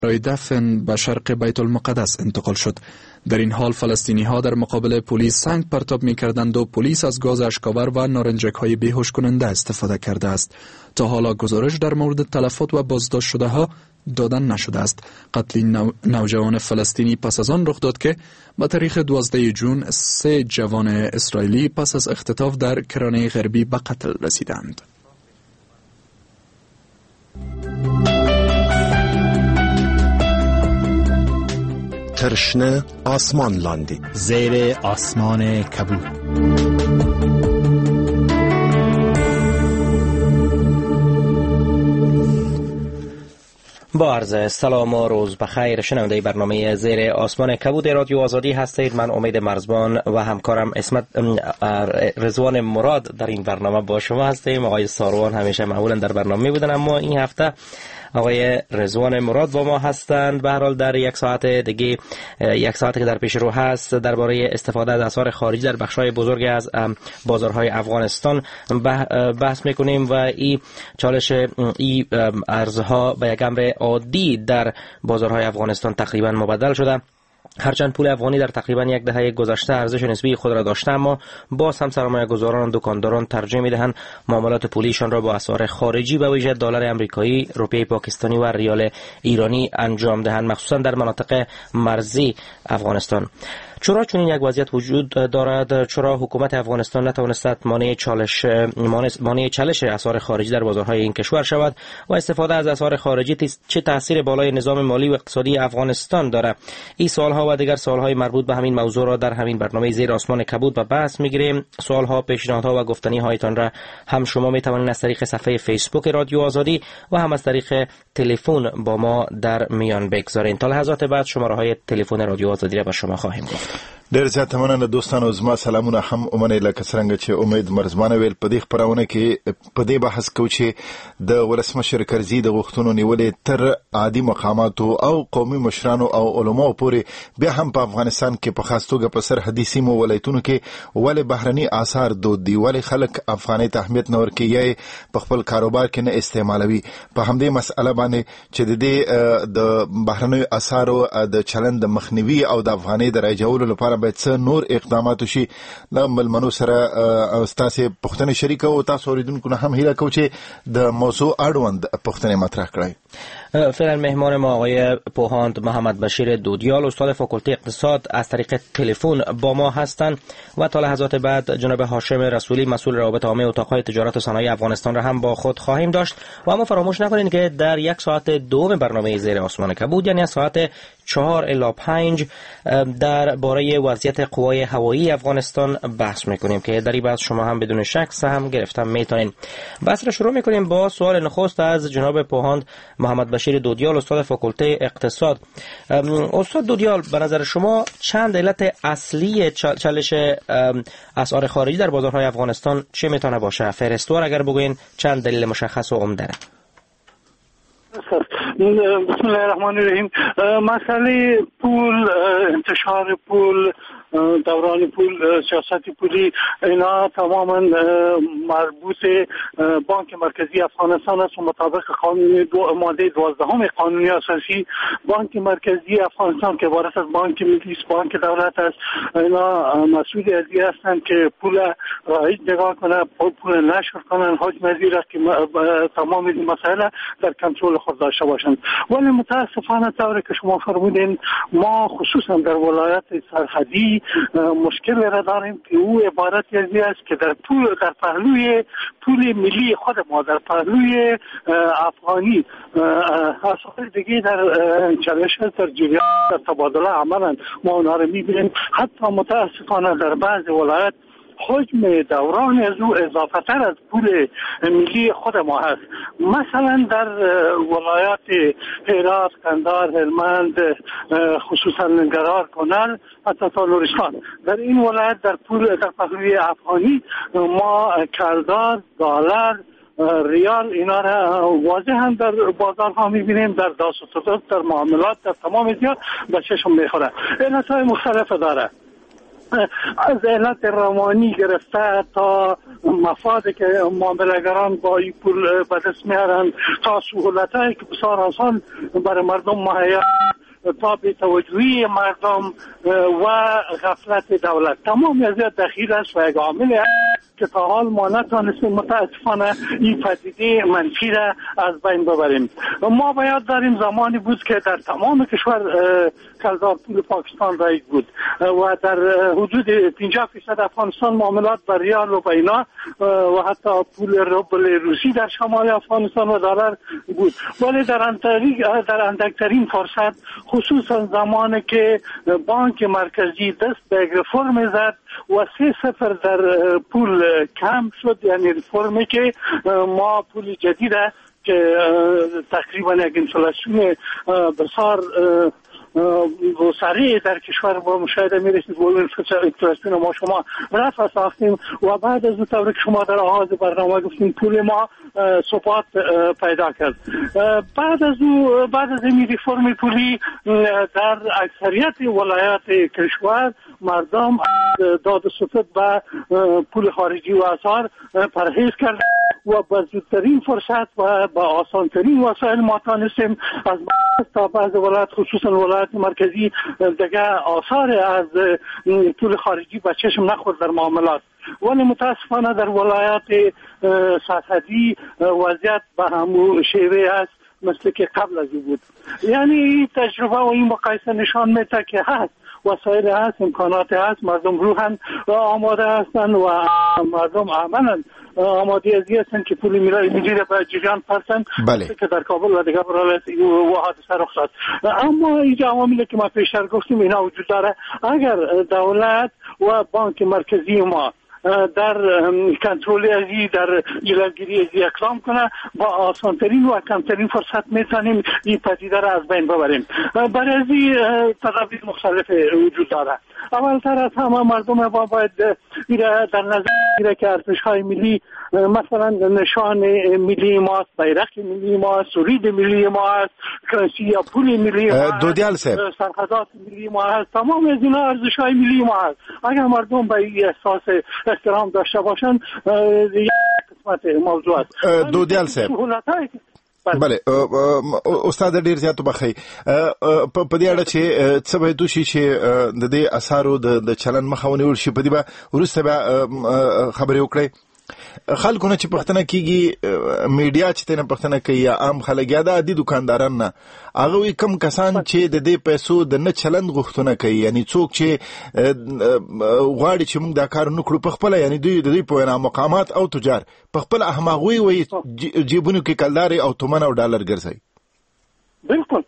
برای دفن به شرق بیت المقدس انتقال شد. در این حال فلسطینی ها در مقابل پلیس سنگ پرتاب می کردند و پلیس از گاز اشک‌آور و نارنجک های بیهوش کننده استفاده کرده است. تا حالا گزارش در مورد تلفات و بازداشت شده ها دادن نشده است. قتل این نوجوان فلسطینی پس از آن رخ داد که با تاریخ 12 جون 3 جوان اسرائیلی پس از اختطاف در کرانه غربی به قتل رسیدند. ترشنه آسمان لاندی زیر آسمان کبود. با عرض سلام و روز بخیر. شنونده برنامه زیر آسمان کبود رادیو آزادی هستید. من امید مرزبان و همکارم رضوان مراد در این برنامه با شما هستیم. آقای ساروان همیشه معمولا در برنامه بودن، اما این هفته آقای رضوان مراد با ما هستند. به هر حال در یک ساعت دیگه، یک ساعتی که در پیش رو هست، درباره استفاده از اسعار خارجی در بخش‌های بزرگی از بازارهای افغانستان بحث میکنیم و این چالش این ارزها به یک امر عادی در بازارهای افغانستان تقریبا مبدل شده. هرچند پول افغانی در تقریبا یک دهه گذشته ارزش نسبی خود را داشته، اما باز هم سرمایه‌گذاران و دکانداران ترجیح می‌دهند معاملات پولیشان را با اسعار خارجی به ویژه دلار آمریکایی، روپیه پاکستانی و ریال ایرانی انجام دهند، مخصوصا در مناطق مرزی افغانستان. چرا چنین یک وضعیت وجود دارد؟ چرا حکومت افغانستان نتوانست مانع چالش اسعار خارجی در بازارهای این کشور شود و استفاده از اسعار خارجی چه تاثیر بالای نظام مالی و اقتصادی افغانستان دارد؟ این سوالها و دیگر سوالهای مربوط به همین موضوع را در همین برنامه زیر آسمان کبود به بحث میگیریم. سوالها، پیشنهادها و گفتنی هایتان را هم شما میتوانید از طریق صفحه فیسبوک رادیو آزادی و هم از طریق تلفن با ما در میان بگذارید. تا لحظات بعد شماره های تلفن رادیو آزادی را به شما خواهیم گفت. ډېر زیات مننه دوستانو. زما سلامونه هم ومنئ. لکه څرنګه چې امید مرزبانه ویل، په دې خپرونه کې په دې بحث کوو چې د ولسمشر کرزي د غوښتنو نیولې تر عادي مقاماتو او قومي مشرانو او علماو پورې بیا هم په افغانستان کې په خاص توګه په سرحدي سیمو ولایتونو کې ولې بهرني آثار دود دي، ولې خلک افغانۍ ته اهمیت نه ورکوي یا یې په خپل کاروبار کې نه استعمالوي. په همدې مسئله باندې چې د دې د بهرنیو آثارو د چلند د مخنیوي او د افغانۍ د رایجولو لپاره باید څه نور اقدامات وشي. له ملمنو سره ستاسې پوښتنې شریکه او تاسو اوریدونکو نه هم هیله کوو چې د موضوع اړوند پوښتنې مطرح کړئ. فعلا مهمان ما آقای پوهاند محمد بشیر دودیال، استاد فاکولته اقتصاد، از طریق تلفن با ما هستند و تا لحظات بعد جناب هاشم رسولی، مسئول روابط عامه اتاقهای تجارت و صنایع افغانستان را هم با خود خواهیم داشت. و اما فراموش نکنید که در یک ساعت دوم برنامه زیر آسمان کبود، یعنی از ساعت 4 الی 5 در باره وضعیت قوای هوایی افغانستان بحث میکنیم که در این بحث شما هم بدون شک سهم گرفتن میتونین. بحث را شروع میکنیم با سوال نخست از جناب پوهاند محمد بشیر دودیال، استاد فاکولته اقتصاد. استاد دودیال، به نظر شما چند علت اصلی چالش اسعار خارجی در بازارهای افغانستان چه میتونه باشه؟ فهرستوار اگر بگوین چند دلیل مشخص و عمده. بسم الله الرحمن الرحیم. مسئله پول، انتشار پول، دوران پول، سیاست پولی، اینا تماما مربوط بانک مرکزی افغانستان است و مطابق قانون ماده 12 قانون اساسی بانک مرکزی افغانستان که عبارت از بانک ملی است، بانک دولت است، اینا مسئول از این هستند که پول رایج نگاه کنه، پول نشر کنن، حجم از این که تمام این مسائل در کنترل خود داشته باشند. ولی متاسفانه طوری که شما فرمودین، ما خصوصا در ولایت سرحدی مشکل را داریم که او عبارت از این است که در پهلوی پول ملی خود ما، در پهلوی افغانی، اسعار دیگه در چالش، در جریان، در تبادله عملا ما اونا را میبینیم. حتی متاسفانه در بعض ولایت حجم دوران از او اضافه تر از پول ملی خود ما هست. مثلا در ولایات هرات، قندهار، هلمند، خصوصا ننگرهار، کنر، حتی تا نورستان، در این ولایت در پهلوی افغانی ما کلدار، دلار، ریال اینا را واضح هم در بازارها میبینیم، در دست و تصرف، در معاملات، در تمام زیاد به چشم میخوره. علتهای مختلف داره. از علت روانی گرفته تا مفاد که معامله‌گران با این پول به دست میارن تا سهولتایی که بسیار آسان برای مردم مهیا تا بی‌توجهی مردم و غفلت دولت تمام از دخیل است و یک عامل که تا حال ما نتانستیم متاسفانه این پدیده منفی را از بین ببریم. ما باید داریم زمانی بود که در تمام کشور کلدار پول پاکستان رایج بود و در حدود 50% افغانستان معاملات با ریال و بینا و حتی پول روبل روسی در شمال افغانستان و دلار بود، ولی در اندکترین فرصت خصوصا زمانی که بانک مرکزی دست به رفرم زد و 3-0 در پول کم شد، یعنی رفرمی که ما پول جدید که تقریبا یک انفلاسیون بسیار سریع در کشور با مشاهده میرسید و این انفلاسیون ما شما رفع ساختیم و بعد از طور که شما در آغاز برنامه گفتیم پول ما ثبات پیدا کرد. بعد از این ریفرم پولی در اکثریت ولایات کشور مردم داد و ستد به پول خارجی و اسعار پرهیز کرد و با زودترین فرصت و با آسانترین وسایل ما تانستیم از تا بعض ولایات خصوصا ولایات مرکزی دیگه آثار از پول خارجی به چشم نخورد در معاملات، ولی متاسفانه در ولایات سرحدی وضعیت به همون شیوه است مثل که قبل از بود. یعنی این تجربه و این مقایسه نشان میده که هست وسایل هست، امکانات هست، مردم روحاً آماده هستند و مردم عملاً آماده ازی هستند که پول میلیره به جریان پرسن که در کابل و دیگر ولایات و حادثه رخ داد. اما این عواملی که ما پیشتر گفتیم اینا وجود داره. اگر دولت و بانک مرکزی ما در کنترل ازی در جلوگیری ازی اقدام کنه با آسانترین و کمترین فرصت میتونیم این پدیده را از بین ببریم. برای ازی تدابیر مختلف وجود داره. اولتر از همه مردم ما باید در نظر بگیره که ارزش‌های ملی مثلا نشان ملی ماست، بیرق ملی ماست، سرود ملی ماست، کرنسی یا پول ملی ماست، سرحدات ملی ماست، تمام از اینا ارزش‌های ملی ماست. اگر مردم به این احساس احترام داشته باشن یک قسمت موضوع است. دودیال صاحب بله استاد ډیر زیات بخی په دې اړه چې څه به دوشي چې د دې اثارو د چلن مخاوني ورشي په دې به ورسته به خبرې وکړي. خلکو نه چې پښتنه کیږي میډیا چې تنه پښتنه کوي یا عام خلک یا د عادي دکانداران نه هغه کم کسان چې د دې پیسو د نه چلند غوښتنه کوي، یعنی څوک چې غواړي چې موږ دا کار نکړو په خپل، یعنی دوی په وینا مقامات او تجار په خپل احماقوي وي جیبونو کې کلداري او تومن او ډالر ګرځي. بالکل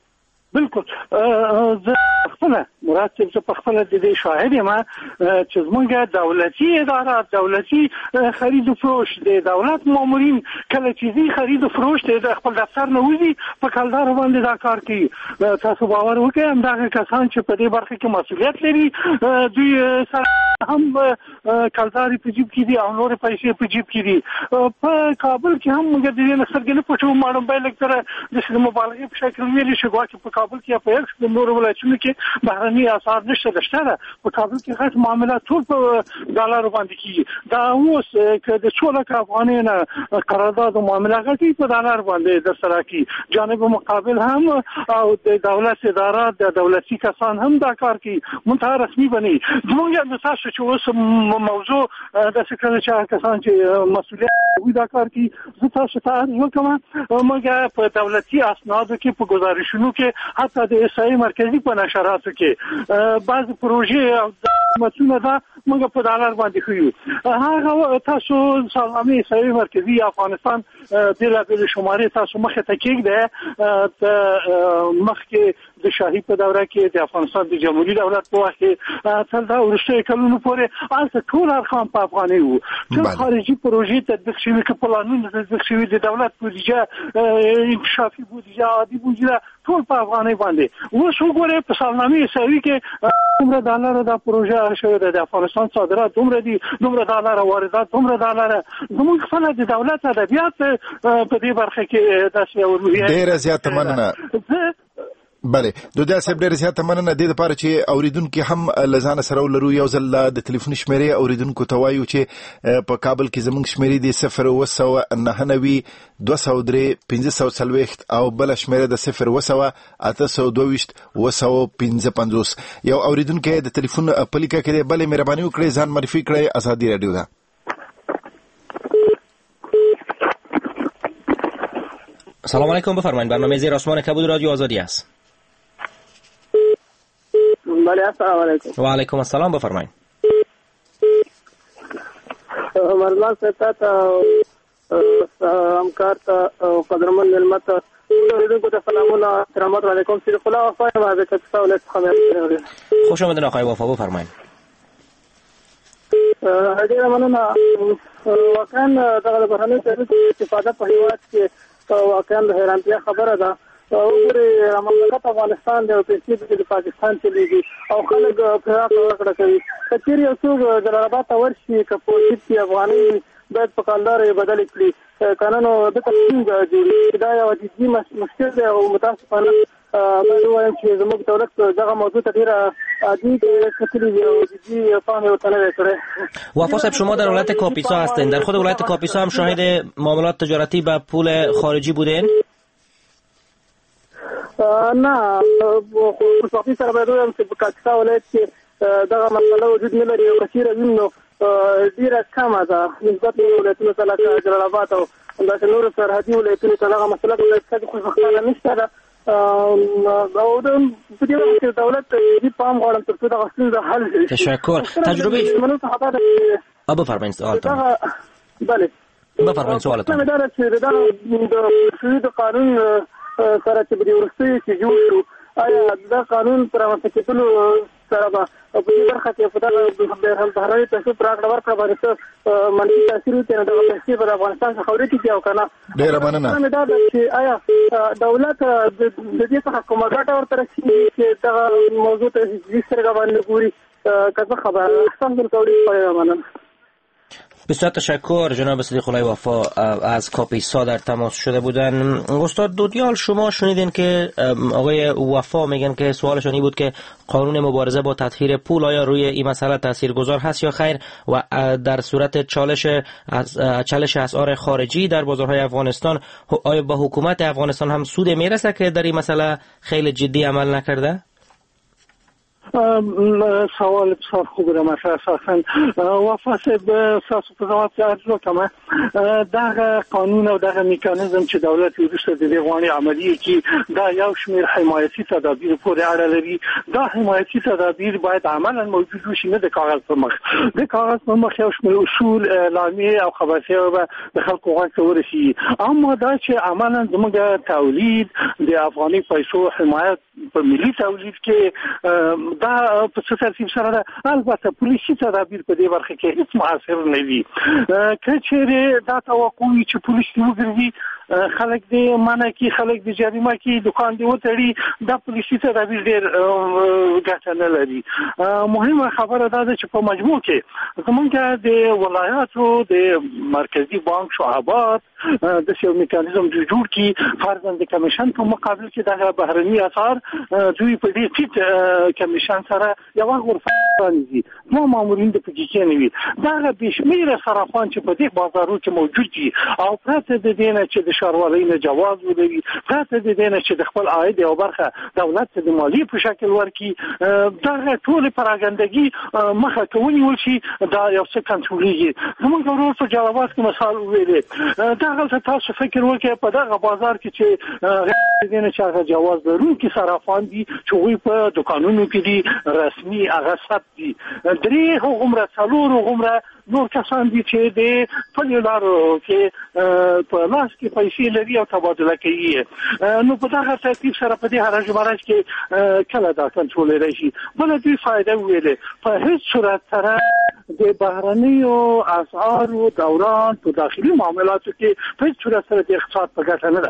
زه خپله مراد چې په خپله د دې شاهد یم چې زمونږ دولتي ادارات، دولتي خرید و فروش د دولت مامورین کله چې زی خرید و فروش د خپل دفتر نه وځي په کلدار باندې دا کار کوي. تاسو باور وکړئ همدغه کسان چې په دې برخه کې مسؤلیت لري دوی سره هم کلداري په جیب کې دي او نور پیسې په جیب کې دي. په کابل کې هم موږ د دې نسرګنه پټو ماړم به لکه د مبالغې په شکل ویلي شو چې په کابل کې په یو څه نور ولایتونو کې بهرني اسعار نشته دشته. په کابل کې غټ معاملات ټول په ډالر باندې کیږي. دا اوس که د 4 لک افغانۍ نه قرارداد او معاملات کوي په ډالر باندې د سره کی جانب مقابل هم او د دولت ادارات د دولتي کسان هم دا کار کوي منتها رسمي بني. زموږ د تاسو چې اوس موضوع د سکرټر چې کسان چې مسؤلیت وي دا کار کوي زه تاسو ته عرض وکړم موږ په دولتي اسنادو کې په گزارشونو کې حتی د اسای مرکزی په نشراتو کې بعض پروژې او متونه دا موږ په ډالر باندې خو هغه تاسو سلامي اسای مرکزی افغانستان د شمارې تاسو مخه ته کېږي مخ کې د شاهي په دوره کې د افغانستان د جمهوریت دولت په وخت کې تر دا ورسته کلونو پورې اصل ټول ارقام په افغاني وو. چې خارجي پروژې تطبیق شوي کې پلانونه تطبیق شوي د دولت بودیجه انکشافي بودیجه عادي بودیجه ټول په افغاني باندې. اوس وګورئ په سالنامې اساوي کې دومره ډالر د پروژه شوی د افغانستان صادرات دومره دي، دومره ډالر واردات دومره ډالر. زموږ خپل د دولت ادبیات په دې برخه کې داسې روحیه ډېر زیات مننه. بله دودیا صاحب ډېر زیاته مننه د دې لپاره چې اوریدونکو هم لزان سره ولرو یو ځل د ټلیفون شمیرې اوریدونکو ته وایو چې په کابل کې زموږ شمیرې دي 02993 او بل شمیره د 01822 یو اوریدونکو د ټلیفون پلیکه کې بل مهرباني وکړئ ځان معرفي کړئ ازادي رادیو ده. سلام علیکم بفرمایید برنامه زیر آسمان کبود رادیو آزادی است. بله السلام علیکم. و علیکم السلام بفرمایید. مرزان صاحب ته همکار ته قدرمن ملمت اوریدونکو ته سلامونه احترامات علیکم. صدیق الله وفا یم از کتاب خبر. خوش آمدید آقای وفا بفرمایید. ډیره مننه. واقعا دغه بهرنۍ تحریک استفاده په هیواد کې واقعا د حیرانتیا خبره ده. وګورئ مملکت افغانستان د پیسې د پاکستان چلیږي او خلک فراق ورکړه کوي. که چیرې یو څوک جلال ته ورشي که په کې افغاني باید په کاندار بدل کړي قانون د تقسیم جوړي. دا یو جدي مشکل دی او متاسفانه باید ووایم چې زموږ دولت دغه موضوع ته ډېره عادي کتلي دي او جدي پام یې ورته نه دی کړی. وفا صاحب شما در ولایت کاپیسا هستین. در خود ولایت کاپیسا هم شاهد معاملات تجارتی با پول خارجی بودین؟ نه خصوصي سره باید ووایم چې په کاپیسا ولایت کې دغه مسله وجود نه لري او که چیرې وي نو ډېره کمه ده نسبت ولایتونو ته لکه جلال آباد او همداسې نورو سرحدي ولایتونو ته دغه مسله د ولایت څخه خوشبختانه نشته ده. او په دې وخت کې دولت دې پام غواړم تر څو دغه ستونزه حل شي. تشکر. تجربه بفرمایید سوالتون. بله بفرمایید سوالتون. دا چې د قانون سره چې په ورستي کې جوړ شو آیا دا قانون پر رامنځته کېدلو سره به په دې برخه کې په دغه بهرنۍ پیسو پر راکړه ورکړه باندې څه منفي تاثیر وکړي نو دغه پیسې به د افغانستان څخه ورکېږي او که نه. ډېره مننه. دا ده چې آیا دولت د دې څخه کومه ګټه ورته رسېږي چې دغه موضوع ته جدي سترګه باندې ګوري که څه خبره احسان دلکوړي. مننه. بسیار تشکر. جناب صدیق الله وفا از کاپیسا در تماس شده بودن. استاد دودیال شما شنیدین که آقای وفا میگن که سوالشان این بود که قانون مبارزه با تطهیر پول آیا روی این مسئله تاثیرگذار هست یا خیر و در صورت چالش اسعار خارجی در بازارهای افغانستان آیا با حکومت افغانستان هم سود میرسه که در این مسئله خیلی جدی عمل نکرده؟ سوال بسیار خوب را مطرح ساختن. وفا صاحب تاسو په ځواب کې عرض وکړم دغه قانون او دغه میکانیزم چې دولت وروسته د غواني عملی کې دا یو شمېر حمایتي تدابیر پورې اړه لري. دا حمایتي تدابیر باید عملاً موجود وشي نه د کاغذ په مخ. د کاغذ په مخ یو شمېر اصول اعلامیې او خبرتیاوې به د خلکو غوږ ته ورسي. اما دا چې عملاً زموږ تولید د افغاني پیسو حمایت په ملي تولید کې دا په څه ترتیب سره ده. البته پولیسي تدابیر په دې برخه کې هیڅ مؤثر نه دي. که چیرې دا توقع وي چې پولیس وګرځي خلک دې منع کی خلک دې جریمه کی دکان دې وتړي دا پولیسي تدابیر ډېر ګټه نه لري. مهمه خبره دا ده چې په مجموع کې زمونږ د ولایاتو د مرکزی بانک شعبات د یو میکانیزم جوړ کی فرضاً د کمیشن په مقابل کې د بهرني اسعار دوی په دې ټیټ کمیشن سره یو غرفه باندې نو مامورین د پکې نه وي. دا به شمیره صرافان چې په دې بازارو کې موجود دي او پرته د دینه چې د شاروالۍ نه جواز ولري پرته د دینه چې د خپل عاید او برخه دولت د مالی په شکل ورکي دا ټول پراګندګي مخه کوي ولشي دا یو څه کنټرولېږي. زموږ ورور په جوابات کې مثال ویلې دا غلطه تاسو فکر وکړئ په دغه بازار کې چې دینه چې هغه جواز لرونکي صرافان دي چې وي په دکانونو کې دي رسمي هغه ثبت دي درې عمره څلور عمره نور کسان دي چې د فلیلارو کې په لاس کې پیسې لري او تبادله کوي. نو په دغه ترتیب سره په دې حرج مرج کې کله دا کنټرول راشي. بل دې فائدہ ویلې په هیڅ صورت سره د بهرنیو اسعارو دوران په داخلي معاملاتو کې په هیڅ صورت سره د اقتصاد په ګټه نه ده.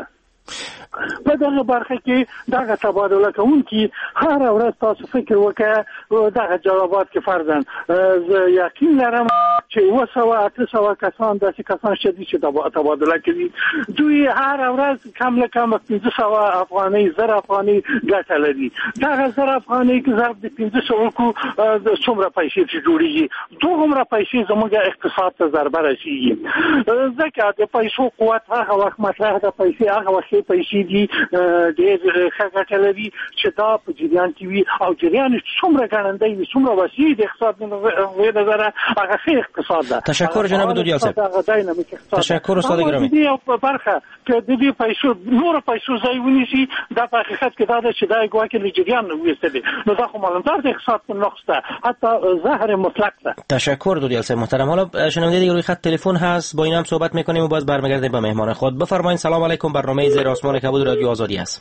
په دغه برخه کې دغه تبادله کوونکي هر ورځ تاسو فکر وکړئ دغه جوابات کې فرضاً زه یقین لرم چې 800 کسان داسې کسان شدي چې تبادله کوي دوی هر ورځ کم له کم 1500 افغانۍ زر افغانۍ ګټه لري دغه زر افغانۍ کې ضرب د 1500 کو څومره پیسې چې جوړیږي دومره پیسې زموږ اقتصاد ته ضربه رسیږي ځکه د پیسو قوت هغه وخت مطرح ده پیسې هغه وخت پیسې دي ډېر ښه ګټه لري چې دا په جریان کې وي او جریان څومره ګړندی وي څومره وسیع د اقتصاد له نظره هغه ښه اقتصاد ده. تشکر جناب دودیال صاحب. تشکر استاد ګرامی. په برخه کې د دې پیسو نور پیسو ځای ونیسي دا په حقیقت کې دا ده چې دا ګواکې له جریان نه ویستلې نو دا خو معلومدار د اقتصاد په نقص ده حتی زهر مطلق ده. تشکر دودیال صاحب محترم. حالا شنونده دیگه روی خط تلفن هست با این هم صحبت میکنیم و باز برمیگردیم به مهمان خود. بفرمایید. سلام علیکم. برنامه زیر آسمان کبود رادیو آزادی است.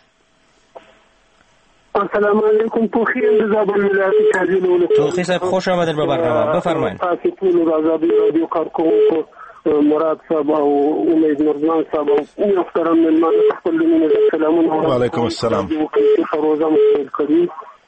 السلام علیکم. توخی انتظاب الولایتی کردین. توخی صاحب خوش آمدید به برنامه. بفرمایید. پاسپورت آزادی رادیو کارکن مراد صاحب و امید مرزمان صاحب و محترم مهمان خپل لمن سلامونه. و علیکم السلام. فروزه مشکل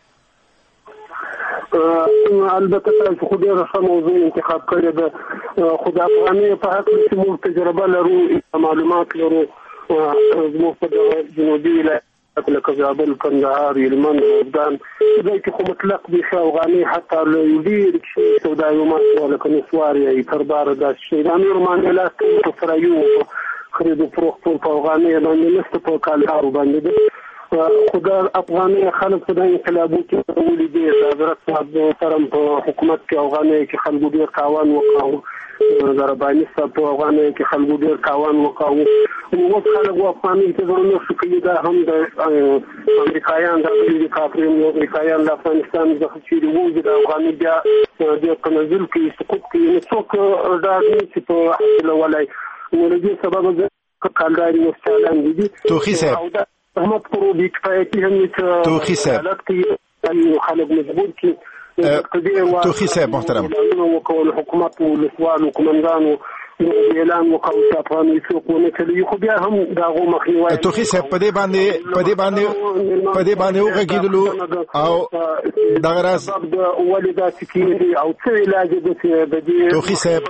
البته تاسو خو ډېره ښه موضوع انتخاب کړې ده خو د افغانۍ په هکله چې موږ تجربه لرو معلومات لرو زموږ په دغه جنوبي ولایت لکه زابل کندهار هلمند روزګان ځای کې خو مطلق بیخي افغانۍ حتی له یو ډېر کښې سودایي لکه نسوار یا ترباره داسې شی دا نور معاملات په سرایو خرید و فروخت ټول په افغانۍ باندې نشته په کالدارو باندې ده خو دا افغانۍ خلک په دا انقلابو کې ولیدې د حضرت صاحب محترم په حکومت کې افغانۍ کې خلکو ډېر تاوان وکړو د رباني صاحب په افغانۍ کې خلکو ډېر تاوان وکړو اوس خلک افغانۍ ته زړه نه شو کوي دا هم د امریکایان د کافرین امریکایان د افغانستان څخه چې ووځي د افغانۍ بیا ډېر په نزل کې سقوط کوي نو څوک ډاډ نه شي په حاصلولی نو له دې سببه کالداري مستعلان دي. توخی صاحب احمد پروبی کفایتی هم توخی صاحب خلق مجبور کی توخی صاحب محترم وکول حکومت ولسوال و کمانډانو اعلان وکاو چې افغاني څوک ونه کوي خو بیا هم داغو مخنیوي توخی صاحب په دې باندې وغږیدلو او دغه راز ولدا چې او څه علاج د توخی صاحب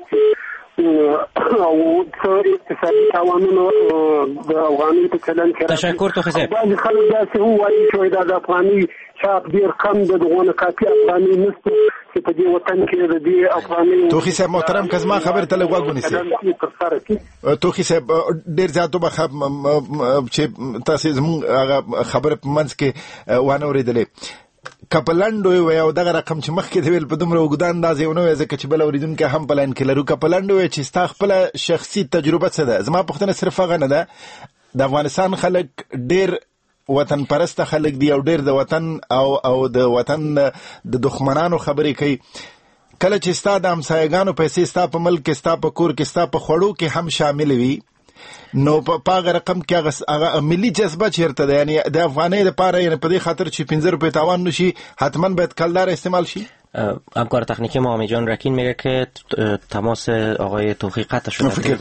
او اقتصادي تاوانونه د افغانۍ په چلن کې تشکر توخی صاحب. بعضې خلک داسې ووایي چې دا د افغانۍ چاپ ډېر کم د دغونه کافي افغانۍ نشته چې په دې وطن کې د دې افغانۍ توخی صاحب محترم که زما خبرې ته لږ غوږ ونیسئ. توخی صاحب ډېر زیات چې تاسې زموږ هغه خبره په منځ کې وانه اورېدلې کپلند وي او دغه رقم چې مخکې دی ویل په دومره اوږده اندازې ونه وي ځکه چې بل اورېدونکی هم په لاین کې لرو کپلند وي چې ستا خپله شخصي تجربه څه ده. زما پوښتنه صرف هغه نه ده د افغانستان خلک ډېر وطن پرسته خلک دي او ډېر د وطن او د وطن د دښمنانو خبرې کوي کله چې ستا د همسایګانو پیسې ستا په ملک کې ستا په کور کې ستا په خوړو کې هم شامل وي نو په هغه رقم کې هغه ملي جذبه چیرته ده یعنی د افغانۍ لپاره یعنی په دې خاطر چې 15 روپۍ تاوان نشي حتما باید کلدار استعمال شي. همکار تکنیکی ما امید جان رکین میگه که تماس آقای توخی قطع شده.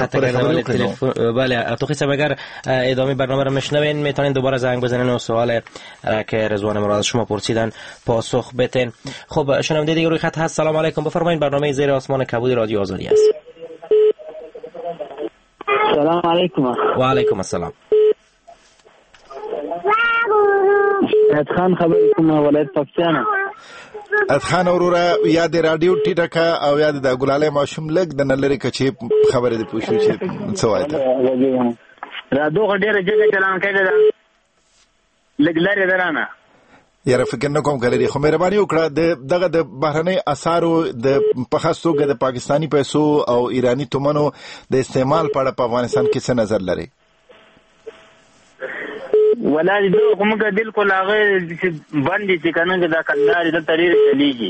بله توخی صاحب اگر ادامه برنامه رو میشنوین میتونین دوباره زنگ بزنین و سوال که رضوان مراد شما پرسیدن پاسخ بدین. خب شنونده دیگه روی خط هست. سلام علیکم. بفرمایید. برنامه زیر آسمان کبود رادیو آزادی است. سلام علیکم. و علیکم السلام. ادخان خبر کوم ولایت پاکستان. ادخان وروره یاد رادیو ټیټه کا او یاد د ګلالې ماشوم لګ د نلری کچې خبرې د پوښتنه چې څه وایي رادیو غډېره جګه چلان کړی دا لګ لري درانه یاره فکر نه کوم کړی خو مهرباني وکړه دغه د بهرنۍ اسعارو د په خاص توګه د پاکستانی پیسو او ایرانی تومنو د استعمال په اړه په افغانستان کې څه نظر لري؟ ولای دو کومه بالکل هغه باندې چې کنه دا کلداري د تریر چلیږي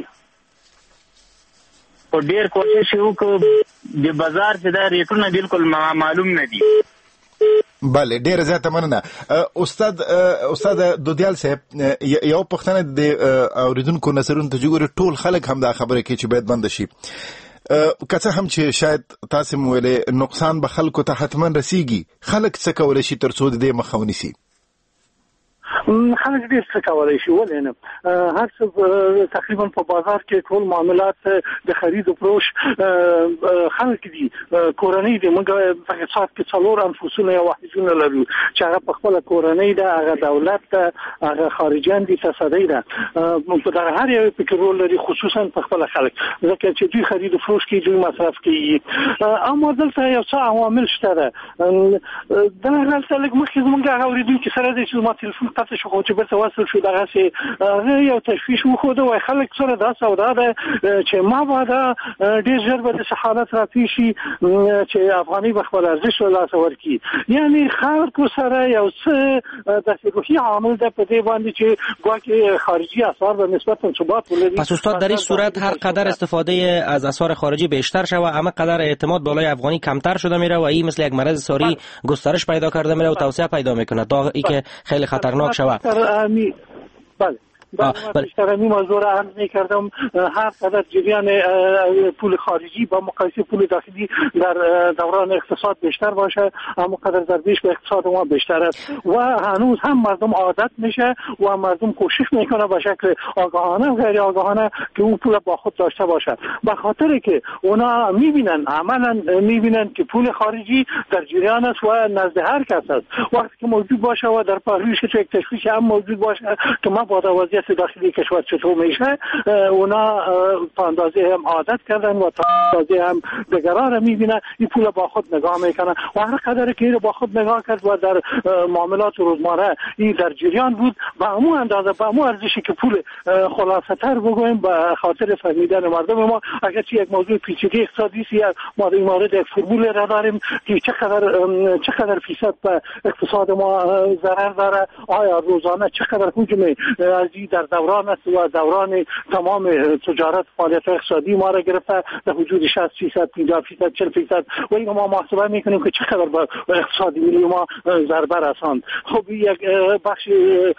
او ډیر کوشش وکړو د بازار څخه دا ریټونه بالکل معلوم نه دي. بله ډیر زیاته مننه. استاد دودیال صاحب یو پښتنه د اوریدونکو نظرونو ته جوړ ټول خلک هم دا خبره کوي چې باید بند شي. که څه هم چې شاید تاسو مو ویلې نقصان به خلکو ته حتما رسیږي، خلک څه کولی شي تر څو د دې مخه ونیسي؟ خلک ډېر څه کولی شي، ولې نه؟ هر څه تقریبا په بازار کې ټول معاملات د خرید او فروش خلک دي، کورنۍ دي. موږ په اقتصاد کې څلور انفسونه یا واحدونه لرو چې هغه په خپله کورنۍ ده، هغه دولت ده، هغه خارجیان دي، تصدۍ ده. در هر یو پکې رول لري، خصوصا په خپله خلک، ځکه چې دوی خرید او فروش کوي، دوی مصرف کوي. اما دلته یو څه عوامل شته ده. دلته لږ مخکې زموږ هغه اورېدونکي سره دی چې ما تلیفون قطع شو، خو چې بیرته وصل شو، دغسې هغه یو تشویش وښوده، وایي خلک سره دا سودا ده چې مابادا ډېر ژر به داسې حالت راپېښ شي چې افغانۍ به خپل ارزش له لاسه ورکړي. یعنې خلکو سره یو څه داسې روحي عامل ده په دې باندې چې ګواکې خارجي اسعار به نسبتا ثبات ولري. پس استاد در این صورت هر قدر استفاده از اسعار خارجی بیشتر شود، اما قدر اعتماد بالای افغانی کمتر شده میره و این مثل یک مرض ساری گسترش پیدا کرده میره و توسعه پیدا میکنه تا ای که خیلی خطرناک شود. بله. بیشتر این موضوع را عرض می‌کردم، هر قدر جریان پول خارجی با مقایسه پول داخلی در دوران اقتصاد بیشتر باشه، اما قدر ضربش به اقتصاد ما بیشتر است و هنوز هم مردم عادت میشه و مردم کوشش میکنه به شکل آگاهانه و غیر آگاهانه که اون پول با خود داشته باشه، به خاطر که اونا میبینن، عملا میبینن که پول خارجی در جریان است و نزد هر کس است. وقتی که موجود باشه و در پهلوش که یک تشویش هم موجود باشه که ما با وضعیت داخلی کشور چطور میشه، اونا تا اندازه هم عادت کردن و تا اندازه هم دیگران را میبینن این پول با خود نگاه میکنن و هر قدر که این با خود نگاه کرد و در معاملات روزمره این در جریان بود، با همون اندازه با همون ارزشی که پول خلاصه تر بگویم به خاطر فهمیدن مردم ما، اگرچه یک موضوع پیچیده اقتصادی است، ما این مورد یک فرمول را داریم که چقدر فیصد به اقتصاد ما ضرر داره، آیا روزانه چقدر حجم ارزی در دوران است و دوران تمام تجارت فعالیت اقتصادی ما را گرفته در حدود 60%، 50%، 40% و این ما محاسبه میکنیم که چقدر به اقتصاد ملی ما ضربه رساند. خب یک بخش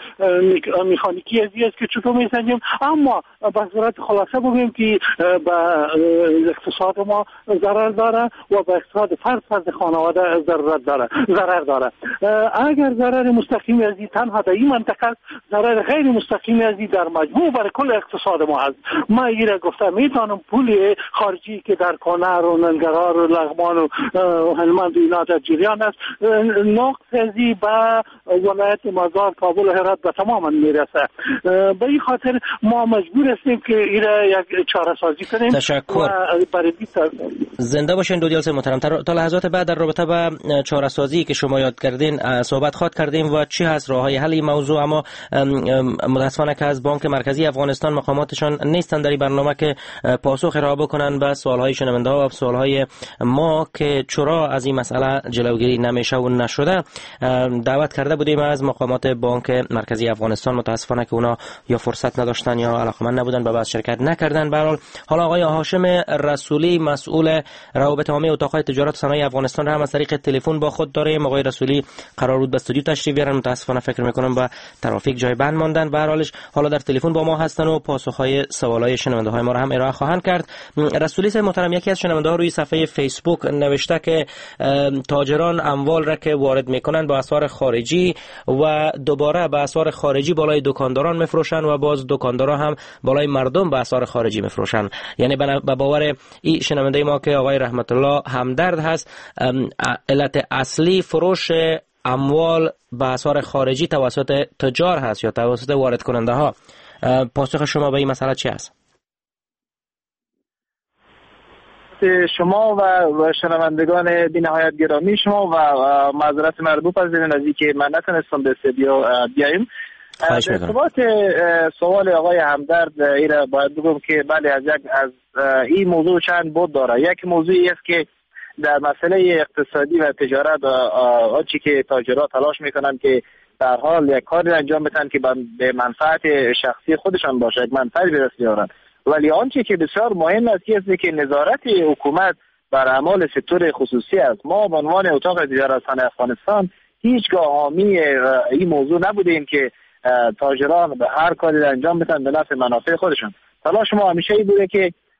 مکانیکی ازی است که چطور میسنجیم، اما به صورت خلاصه بگیم که به اقتصاد ما ضرر داره و به اقتصاد فرد خانواده ضرر داره. اگر ضرر مستقیم ازی تنها در این منطقه، ضرر غیر مستقیم ازی در مجموع برای کل اقتصاد ما هست. ما ایره گفتم میتونم پول خارجی که در کنر و ننگرهار و لغمان و هلمند و اینا در جریان است، نقص ازی به ولایت مزار، کابل و هرات به تماما میرسه. به این خاطر ما مجبور هستیم که ایره یک چاره سازی کنیم. تشکر. زنده باشین دو دیالس محترم. تا لحظات بعد در رابطه با چاره سازی که شما یاد کردین صحبت خواهد کردیم و چی هست راه های حل این موضوع، اما متاسفانه که از بانک مرکزی افغانستان مقاماتشان نیستن در این برنامه که پاسخ ارائه بکنن به سوالهای شنونده ها و سوالهای ما که چرا از این مسئله جلوگیری نمیشه و نشده. دعوت کرده بودیم از مقامات بانک مرکزی افغانستان، متاسفانه که اونا یا فرصت نداشتن یا علاقمند نبودن به بحث شرکت نکردن. به هر حال حالا آقای هاشم رسولی مسئول روابط عامه اتاق تجارت و صنایع افغانستان را هم از طریق تلفن با خود داریم. آقای رسولی قرار بود به استودیو تشریف بیارن، متاسفانه فکر میکنم با ترافیک جای بند ماندن. به هر حال حالا در تلفن با ما هستن و پاسخهای سوالای شنونده های ما را هم ارائه خواهند کرد. رسولی صاحب محترم، یکی از شنونده ها روی صفحه فیسبوک نوشته که تاجران اموال را که وارد میکنن با اسعار خارجی و دوباره با اسعار خارجی بالای دکانداران میفروشن و باز دکاندارا هم بالای مردم با اسعار خارجی میفروشن. یعنی به باور این شنونده ما که آقای رحمت الله همدرد هست، علت اصلی فروش اموال با اسعار خارجی توسط تجار هست یا توسط وارد کننده ها. پاسخ شما به این مسئله چی است؟ شما و شنوندگان بی نهایت گرامی، شما و معذرت مربوط پذیرین از اینکه من نتونستم به استودیو بیایم. در ارتباط سوال آقای همدرد ایره باید بگم که بله از این موضوع چند بود داره. یک موضوعی است که در مسئله اقتصادی و تجارت آنچه که تاجرها تلاش میکنن که در حال یک کاری انجام بدن که به منفعت شخصی خودشان باشه، یک منفعت به دست بیارن، ولی آنچه که بسیار مهم است که نظارت حکومت بر اعمال سکتور خصوصی است. ما به عنوان اتاق تجارت صنایع افغانستان هیچگاه حامی این موضوع نبودیم که تاجران به هر کاری انجام بدن به نفع منافع خودشان. تلاش ما همیشه این بوده که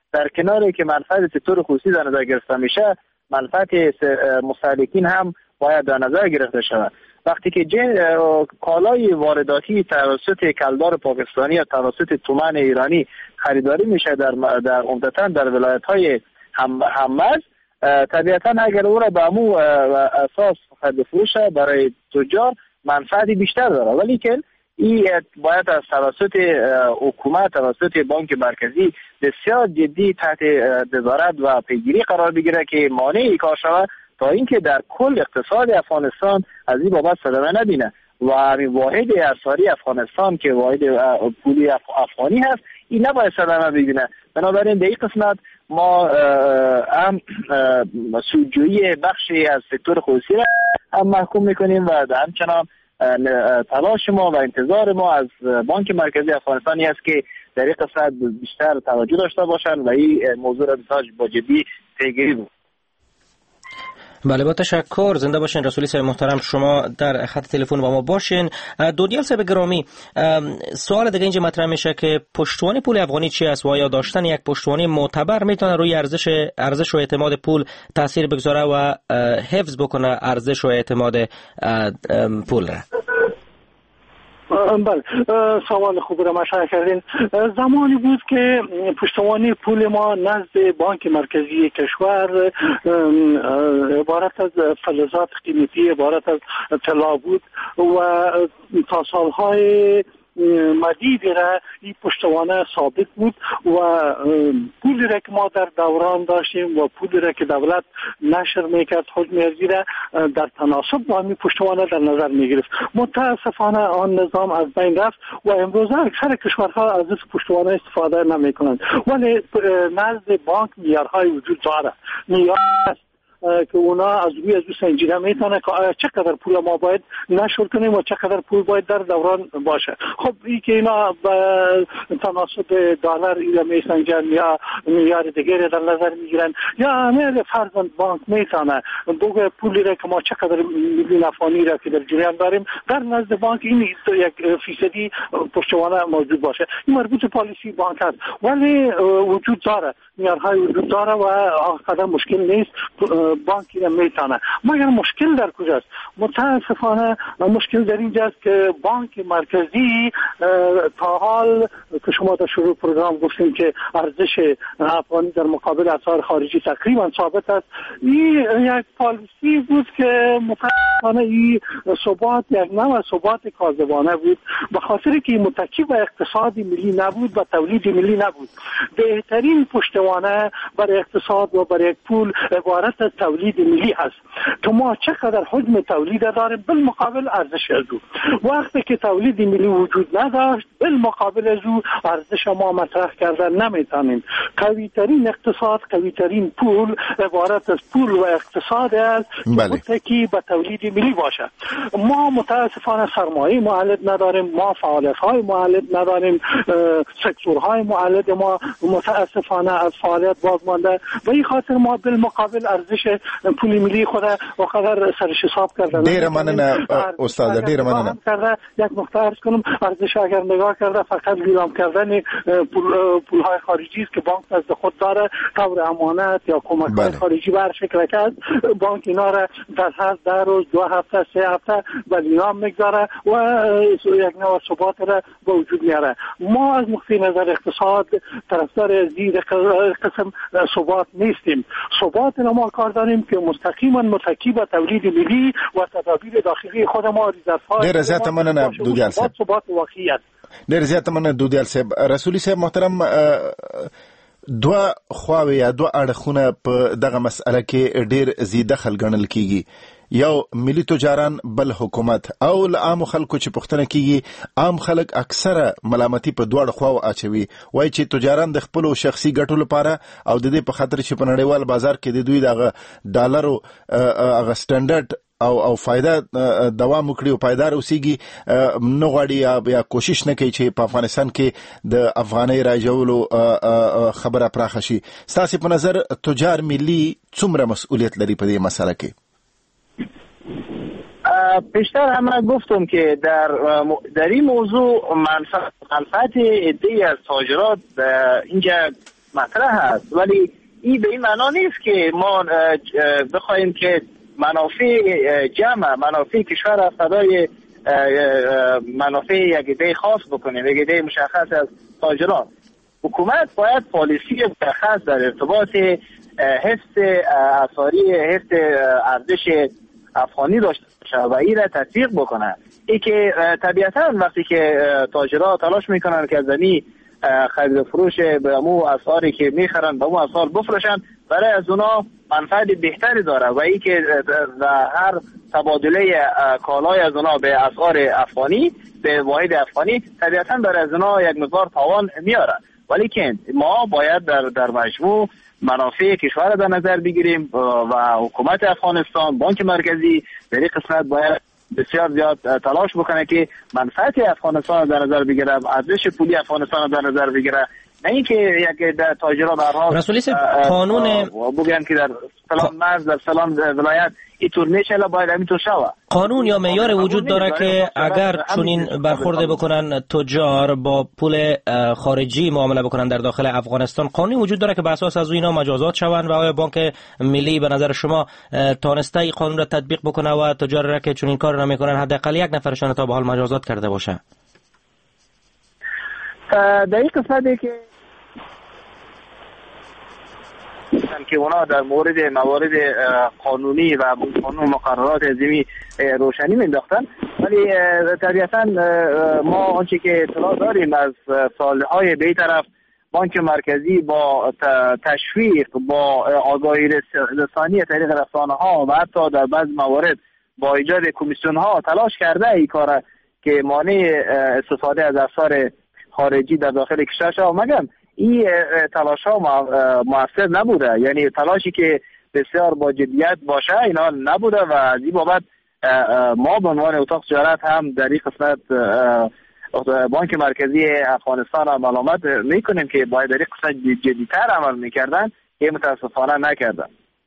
در کناری که منفعت سکتور خصوصی در نظر گرفته میشه، منفعت مستهلکین هم باید در نظر گرفته شود. وقتی که کالای وارداتی توسط کلدار پاکستانی یا توسط تومن ایرانی خریداری میشه در عمدتاً در ولایت‌های هممرز، طبیعتاً اگر او را به امو اساس خرید فروش برای تجار منفعتی بیشتر داره، ولی که این باید از توسط حکومت، توسط بانک مرکزی بسیار جدی تحت نظارت و پیگیری قرار بگیره که مانع کار شود تا اینکه در کل اقتصاد افغانستان از این بابت صدمه نبینه و همین واحد ارزی افغانستان که واحد پولی افغانی هست این نباید صدمه ببینه. بنابراین در این قسمت ما هم سودجویی بخشی از سکتور خصوصی را هم محکوم میکنیم و همچنان تلاش ما و انتظار ما از بانک مرکزی افغانستانی است که در این قسمت بیشتر توجه داشته باشند و این موضوع را با جدی پیگیری بود. بله، با تشکر. زنده باشین رسولی صاحب محترم، شما در خط تلفن با ما باشین. دودیال صاحب گرامی، سوال دیگه اینجا مطرح میشه که پشتوانه پول افغانی چی است و آیا داشتن یک پشتوانه معتبر میتونه روی ارزش و اعتماد پول تاثیر بگذاره و حفظ بکنه ارزش و اعتماد پول را؟ بله، سوال خوب را مطرح کردین. زمانی بود که پشتوانه پول ما نزد بانک مرکزی کشور عبارت از فلزات قیمتی، عبارت از طلا بود و تا سالهای مدیدی را این پشتوانه ثابت بود و پولی را که ما در دوران داشتیم و پولی را که دولت نشر میکرد حجم ارزی را در تناسب با همین پشتوانه در نظر میگرفت. متاسفانه آن نظام از بین رفت و امروز اکثر کشورها از این پشتوانه استفاده نمیکنند، ولی نزد بانک معیارهای وجود داره. معیار که اونا از روی سنجیده میتونه که چقدر پول ما باید نشر کنیم و چقدر پول باید در دوران باشه. خب این که اینا به تناسب دلار اینا میسنجن یا معیار دیگری در نظر میگیرن یا عمل فرضاً بانک میتونه بگه پولی را که ما چقدر میلیون افغانی را که در جریان داریم در نزد بانک این 1% پشتوانه موجود باشه. این مربوط پالیسی بانک است، ولی وجود داره، معیارهای وجود داره و آنقدر مشکل نیست بانکی را میتونه. مگر مشکل در کجاست؟ متاسفانه مشکل در اینجاست که بانک مرکزی تا حال که شما در شروع پروگرام گفتیم که ارزش افغانی در مقابل اسعار خارجی تقریبا ثابت است، این یک پالیسی بود که متاسفانه این ثبات یک نوع ثبات کاذبانه بود، به خاطر که متکی به اقتصاد ملی نبود و تولید ملی نبود. بهترین پشتوانه برای اقتصاد و برای پول عبارت از تولید ملی هست که ما چقدر حجم تولید داریم بالمقابل ارزش از او. وقتی که تولید ملی وجود نداشت بالمقابل از او ارزش ما مطرح کردن نمیتونیم. قوی ترین اقتصاد، قوی ترین پول عبارت از پول و اقتصاد است که به تولید ملی باشه. ما متاسفانه سرمایه مولد نداریم، ما فعالیت های مولد نداریم، سکتورهای مولد ما متاسفانه از فعالیت باز مانده و این خاطر ما بالمقابل ارزش پول ملی خود و قدر سرش حساب کردن. ډیره مننه استاد، ډیره مننه. یک نقطه عرض کنم، ارزش اگر نگاه کرده فقط لیلام کردن پول های خارجی است که بانک از خود داره، طور امانت یا کمک های خارجی بر شکل کرد، بانک اینا را در هر 10 روز 2 هفته 3 هفته به لیلام میگذاره و یک نوع ثبات را به وجود میاره. ما از نقطه نظر اقتصاد طرفدار زیر قسم ثبات نیستیم. ثبات ما کار داریم که مستقیما متکی به تولید ملی و تدابیر داخلی خود ما ریزرف‌ها. ډیر زیات مننه دودیال صاحب. ثبات واقعیت. ډیر زیات مننه دودیال صاحب. رسولي صاحب محترم، دوه خواوې یا دوه اړخونه په دغه مسأله کې ډیر زیاده خل ګڼل کیږي. یو ملي تجاران، بل حکومت. او له عام خلکو چې پوښتنه کیږي، عام خلک اکثره ملامتي په دواړو خواو اچوي، وایي چې تجاران د خپل شخصي ګټو لپاره او د دې په خاطر چې په نړیوال بازار کې د دوی دغه ډالرو هغه سټانډرډ او فائدہ دوام وکړي او پایدار اوسېږي، نه غواړي یا کوشش نه کوي چې په افغانستان کې د افغانۍ راجولو خبره پراخه شي. ستاسو په نظر تجار ملي څومره مسؤلیت لري په دې مسله کې؟ پیشتر هم گفتم که در این موضوع منفعت عده‌ای از تاجرات اینجا مطرح است، ولی این به این معنا نیست که ما بخوایم که منافع جمع، منافع کشور فدای منافع یک ایده خاص بکنیم، یک ایده مشخص از تاجران. حکومت باید پالیسی مشخص در ارتباط حفظ اسعاری، حفظ ارزش افغانی داشته باشه و این را تطبیق بکنه. این که طبیعتا وقتی که تاجرها تلاش میکنن که از این خرید و فروش به امو اسعاری که میخرن به امو اسعار بفروشن، برای از اونا منفعت بهتری داره و این که هر تبادله کالای از اونا به اسعار افغانی، به واحد افغانی، طبیعتا برای از اونا یک مقدار تاوان میاره. ولی که ما باید در مجموع منافع کشور در نظر بگیریم و حکومت افغانستان، بانک مرکزی در این قسمت باید بسیار زیاد تلاش بکنه که منفعت افغانستان در نظر بگیره، ارزش پولی افغانستان در نظر بگیره، نه اینکه یک تاجرها در حال قانون بگن که در فلان مرز، در فلان ولایت اینطور میشه، باید همینطور شود. قانون یا معیار وجود داره که اگر چنین برخورد بکنن تجار با پول خارجی معامله بکنن در داخل افغانستان، قانونی وجود داره که به اساس از اینا مجازات شوند و آیا بانک ملی به نظر شما تانسته این قانون را تطبیق بکنه و تجار را که چنین کار نمیکنن حداقل یک نفرشان تا به حال مجازات کرده باشه؟ در این قسمتی که اونا در موارد قانونی و قانون مقررات عظیمی روشنی مینداختن، ولی طبیعتا ما آنچه که اطلاع داریم از سالهای به طرف، بانک مرکزی با تشویق، با آگاهی رسانی طریق رسانه‌ها و حتی در بعض موارد با ایجاد کمیسیون‌ها تلاش کرده این کار که مانع استفاده از اسعار خارجی در داخل کشور شود. مگم این تلاش ها موثر نبوده، یعنی تلاشی که بسیار با جدیت باشه اینا نبوده و از این بابت ما به عنوان اتاق تجارت هم در این قسمت بانک مرکزی افغانستان را ملامت میکنیم که باید در این قسمت جدیتر عمل میکردن که متاسفانه نکردن.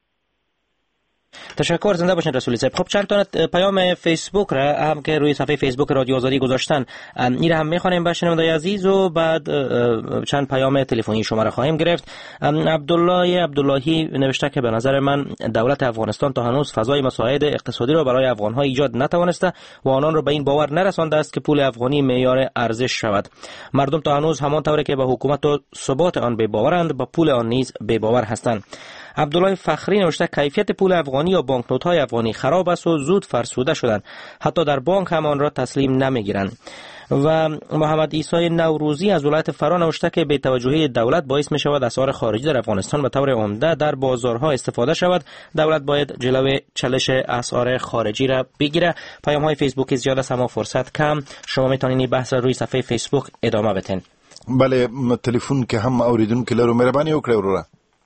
تشکر، زنده باشین رسولی صاحب. خب چند تا پیام فیسبوک را هم که روی صفحه فیسبوک رادیو آزادی گذاشتن این را هم میخوانیم به شنوندگان عزیز و بعد چند پیام تلفنی شما را خواهیم گرفت. عبداللهی نوشته که به نظر من دولت افغانستان تا هنوز فضای مساعد اقتصادی را برای افغان‌ها ایجاد نتوانسته و آنان را به این باور نرسانده است که پول افغانی معیار ارزش شود. مردم تا هنوز همان طوری که به حکومت و ثبات آن بی‌باورند با پول آن نیز بی‌باور هستند. عبدالله فخری نوشته کیفیت پول افغانی یا بانکنوت‌های افغانی خراب است و زود فرسوده شدند، حتی در بانک هم آن را تسلیم نمیگیرند. و محمد عیسی نوروزی از ولایت فرا نوشته که بی توجهی دولت باعث می شود اسعار خارجی در افغانستان به طور عمده در بازارها استفاده شود. دولت باید جلوی چلش اسعار خارجی را بگیره. پیام های فیسبوکی زیاد است اما فرصت کم. شما میتونید این بحث را روی صفحه فیسبوک ادامه بدین. بله، تلفن که هم اوریدونکو لرو، مهرباني وکړئ وروره.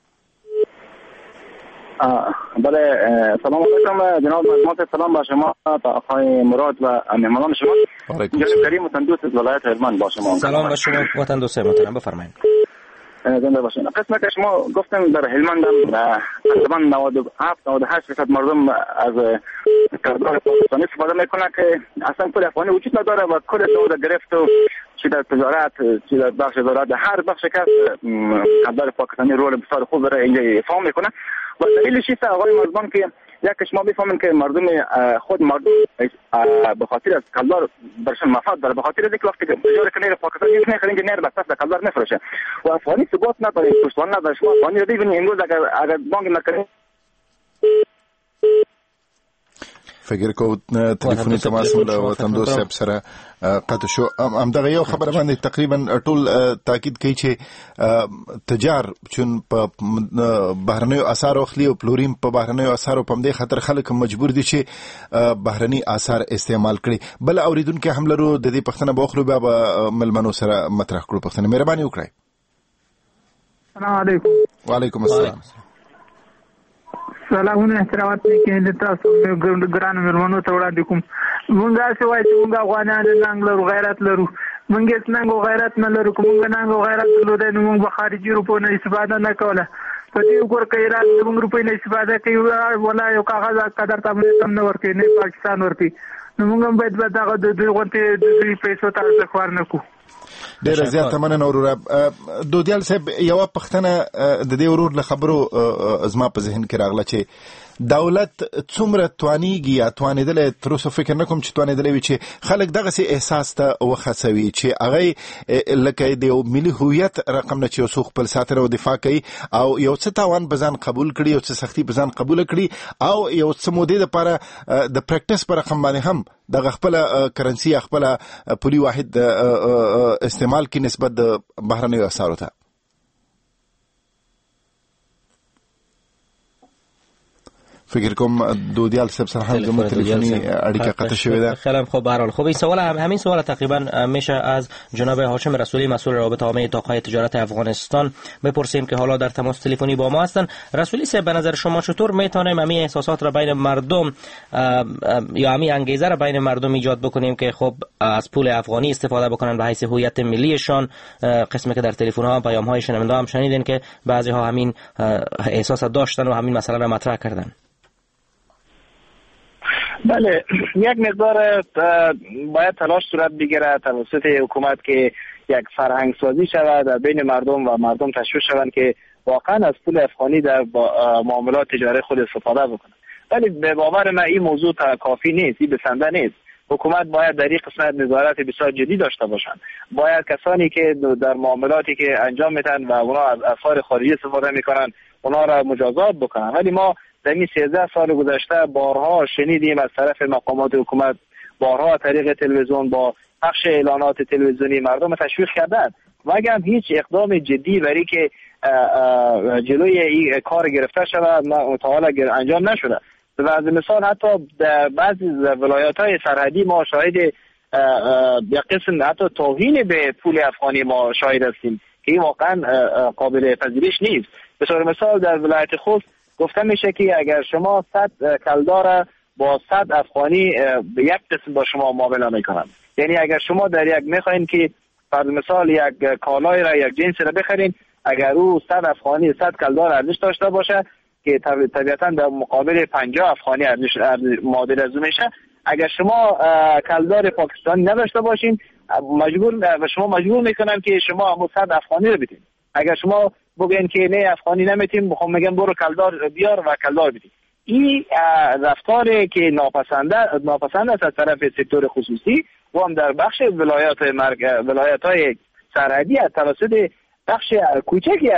بله، سلام علیکم جناب مجموعه، سلام با شما آقای مراد و مهمانان شما. جناب کریم وطن از ولایت هلمند با شما. سلام با شما وطن دوست محترم، بفرمایید. زنده باشین. قسمت که شما گفتم در هلمند تقریبا 97-98% مردم از کاردار پاکستانی استفاده میکنه که اصلا پول افغانی وجود نداره و کل دور گرفت و چی در تجارت، چی در بخش زراعت، هر بخش که کاردار پاکستانی رول بسیار خوب داره اینجا افهام میکنه. و دلیلش است آقای مرزبان که یک شما بفهمین که مردم خود مردم به خاطر از کالدار برشان مفاد داره، به خاطر از اینکه وقتی که تجار کنیر پاکستان یک نخرین نیر بس در کالدار نفروشه و افغانی ثبات نداره، پشتوانه نداره. شما افغانی رو ببینید امروز اگر بانک مرکزی فکر کو تلیفوني تماس له وطن دوست صاحب سره قطع شو. همدغه یو خبره باندې تقریبا ټول تاکید کوي چې تجار چون په بهرنیو اسعارو اخلي او پلوریم په بهرنیو اسعارو په دې خاطر خلک مجبور دي چې بهرني اسعار استعمال کړي. بل اوریدونکو هم لرو د دې پښتنه بوخرو بیا ملمنو سره مطرح کړو. پښتنه مهرباني وکړئ. السلام علیکم. وعلیکم السلام. سلامونه احترامات کې د تاسو ګران مېرمنو ته وړاندې کوم. مونږ هڅه وایو چې مونږ افغانان ننګ لرو، غیرت لرو. مونږ هیڅ ننګ او غیرت نه لرو. مونږ ننګ او غیرت لرو نو مونږ به خارجي روپو نه استفاده نه کوله. په دې وګور کې ایران مونږ روپو نه استفاده کوي ولا یو کاغذ قدر تم نه ورکوي، نه پاکستان ورکوي. نو مونږ باید دغه د دوی غونډې د دوی پیسو ته ځخوار نه کوو. ډېر زیات مننه وروره. دودیال صاحب یو پښتنه د دې ورور له خبرو زما په ذهن کې راغله چې دولت څومره توانیږي یا توانېدلی، تر اوسه فکر نه کوم چې توانېدلی وي چې خلک دغسې احساس ته وخڅوي چې هغه لکه د یو ملي هویت رقم نه چې یو څوک خپل ساتنه او دفاع کوي او یو څه تاوان په ځان قبول کړي، یو څه سختي په ځان قبول کړي او یو څه مودې دپاره د پریکټس په رقم باندې هم دغه خپله کرنسي یا خپله پولي واحد استعمال کې نسبت د بهرنیو اسعارو ته. فکر کوم دودیال صاحب سره هم زموږ تلفنی اړیکه قطع شوې ده. خیلی خوب. به هر حال خب این سوال همین سوال تقریبا میشه از جناب هاشم رسولی مسئول رابطه عامه اتاقهای تجارت افغانستان بپرسیم که حالا در تماس تلفنی با ما هستند. رسولی صاحب به نظر شما چطور میتونیم همین احساسات را بین مردم یا همین انگیزه را بین مردم ایجاد بکنیم که خب از پول افغانی استفاده بکنن به حیث هویت ملیشان؟ قسمی که در تلفن ها پیام های شنونده هم شنیدین که بعضی ها همین احساس داشتن و همین مسئله را مطرح کردن. بله، یک مقدار باید تلاش صورت بگیره توسط حکومت که یک فرهنگ سازی شود در بین مردم و مردم تشویق شوند که واقعا از پول افغانی در معاملات تجاری خود استفاده بکنند. ولی به باور من این موضوع کافی نیست، این بسنده نیست. حکومت باید در این قسمت نظارت بسیار جدی داشته باشند. باید کسانی که در معاملاتی که انجام میدن و اونا از اسعار خارجی استفاده میکنن اونا را مجازات بکنن. ولی ما در این 13 سال گذشته بارها شنیدیم از طرف مقامات حکومت، بارها از طریق تلویزیون با پخش اعلانات تلویزیونی مردم تشویق کردند و اگر هم هیچ اقدام جدی برای که جلوی این کار گرفته شود تا حالا انجام نشده. به مثال حتی در بعضی ولایت‌های سرحدی ما شاهد یک قسم حتی توهین به پول افغانی ما شاهد هستیم که این واقعا قابل پذیرش نیست. به طور مثال در ولایت خوست گفته میشه که اگر شما 100 کلدار با 100 افغانی به یک قسم با شما معامله میکنن. یعنی اگر شما در یک میخواین که فرض مثال یک کالای را یک جنس را بخرین، اگر او 100 افغانی 100 کلدار ارزش داشته باشه که طبیعتا در مقابل 50 افغانی ارزش معادل از میشه، اگر شما کلدار پاکستانی نداشته باشین شما مجبور میکنن که شما همون 100 افغانی رو بدین. اگر شما بگین که نه افغانی نمیتیم، بخوام میگم برو کلدار بیار و کلدار بدید. این رفتاری که ناپسند است از طرف سکتور خصوصی و هم در بخش ولایت‌های سرحدی از توسط بخش کوچکی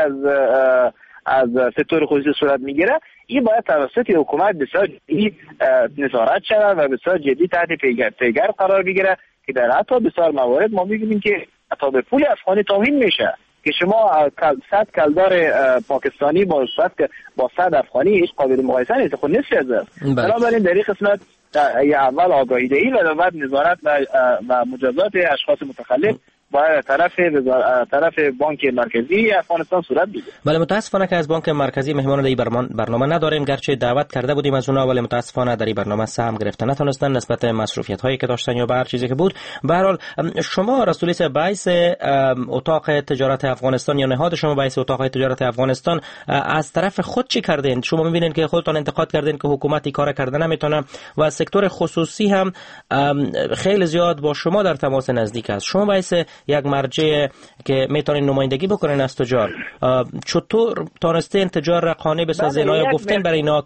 از سکتور خصوصی صورت میگیره. این باید توسط حکومت بسیار جدی نظارت شود و بسیار جدی تحت پیگر قرار بگیره که در حتی بسیار موارد ما می‌بینیم که حتی به پول افغانی توهین میشه که شما 100 کلدار پاکستانی با 100 افغانی هیچ قابل مقایسه نیست، خود نصف از است. بنابراین در این قسمت اول آگاهی دهی و بعد نظارت و مجازات اشخاص متخلف باید طرف بانک مرکزی افغانستان صورت بگیره. بله، متاسفانه که از بانک مرکزی مهمان در این برنامه نداریم، گرچه دعوت کرده بودیم از اونها ولی متاسفانه در این برنامه سهم گرفته نتونستن نسبت مسئولیت هایی که داشتن یا به هر چیزی که بود. به هر حال شما رسولی صاحب باعث اتاق تجارت افغانستان یا نهاد شما باعث اتاق تجارت افغانستان از طرف خود چی کردین؟ شما میبینین که خودتون انتقاد کردین که حکومت این کار کرده نمیتونه و سکتور خصوصی هم خیلی زیاد با شما در تماس نزدیک است. شما باعث یک مرجع که میتونین نمایندگی بکنین از تجار، چطور تونستین تجار را قانع بسازین؟ آیا گفتین برای اینا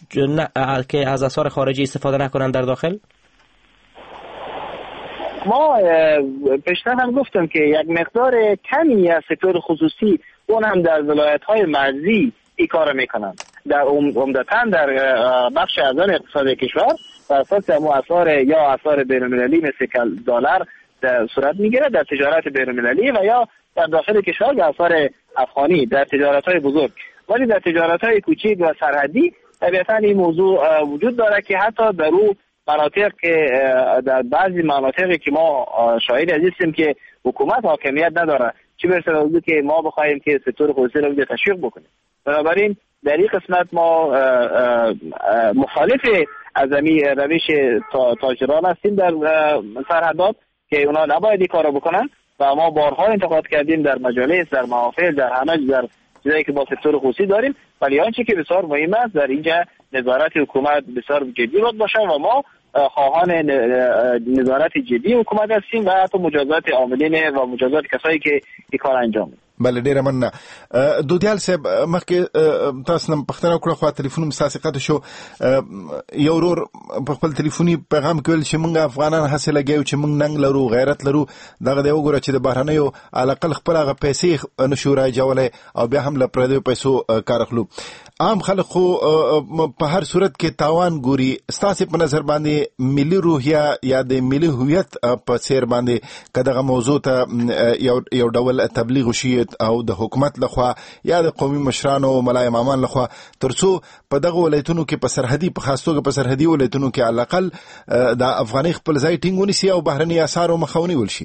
که از اسعار خارجی استفاده نکنن در داخل؟ ما پیشتر هم گفتم که یک مقدار کمی از سکتور خصوصی اون هم در ولایت‌های مرزی این کار میکنن، در عمدتاً در بخش ازان اقتصاد کشور بر اساس اسعار بین‌المللی مثل دلار صورت میگیره در تجارت بین‌المللی و یا در داخل کشور به اسعار افغانی در تجارت‌های بزرگ. ولی در تجارت‌های کوچیک و سرحدی طبیعتاً این موضوع وجود داره که حتی در اون مناطق که در بعضی مناطقی که ما شاهد هستیم که حکومت حاکمیت نداره، چه برسه به که ما بخوایم که سکتور خصوصی رو تشویق بکنیم. بنابراین در این قسمت ما مخالف از این روش تاجران هستیم در سرحدات که اونا نباید این کارو بکنن و ما بارها انتقاد کردیم در مجالس، در محافل، در همه در چیزایی که با سکتور خصوصی داریم. ولی آنچه که بسیار مهم است در اینجا نظارت حکومت بسیار جدی باشه و ما خواهان نظارت جدی حکومت هستیم و حتی مجازات عاملین و مجازات کسایی که این کار انجام میدن. بله ډیره مننه. دودیال صاحب مخکې تاسو نن پښتنه وکړه خو ټلیفون مساسقات شو یو ورور په خپل ټلیفوني پیغام کې ویل چې موږ افغانان هڅه لګیو چې موږ ننګ لرو غیرت لرو دغه دی وګوره چې د بهرنیو علاقل خپل هغه پیسې نشو راجولای او بیا هم له پردیو پیسو کار اخلو. عام خلک خو په هر صورت کې تاوان ګوري. ستاسو په نظر باندې ملي روحیه یا د ملي هویت په څیر باندې کداغه موضوع ته یو ډول تبلیغ وشي او د حکومت لخوا یا د قومي مشرانو ملای امامان لخوا ترڅو په دغه ولایتونو کې په سرحدي په خاص توګه په سرحدي ولایتونو کې علاقل د افغاني خپل ځای ټینګ ونیسي او بهرني اثار مخاوني ولشي.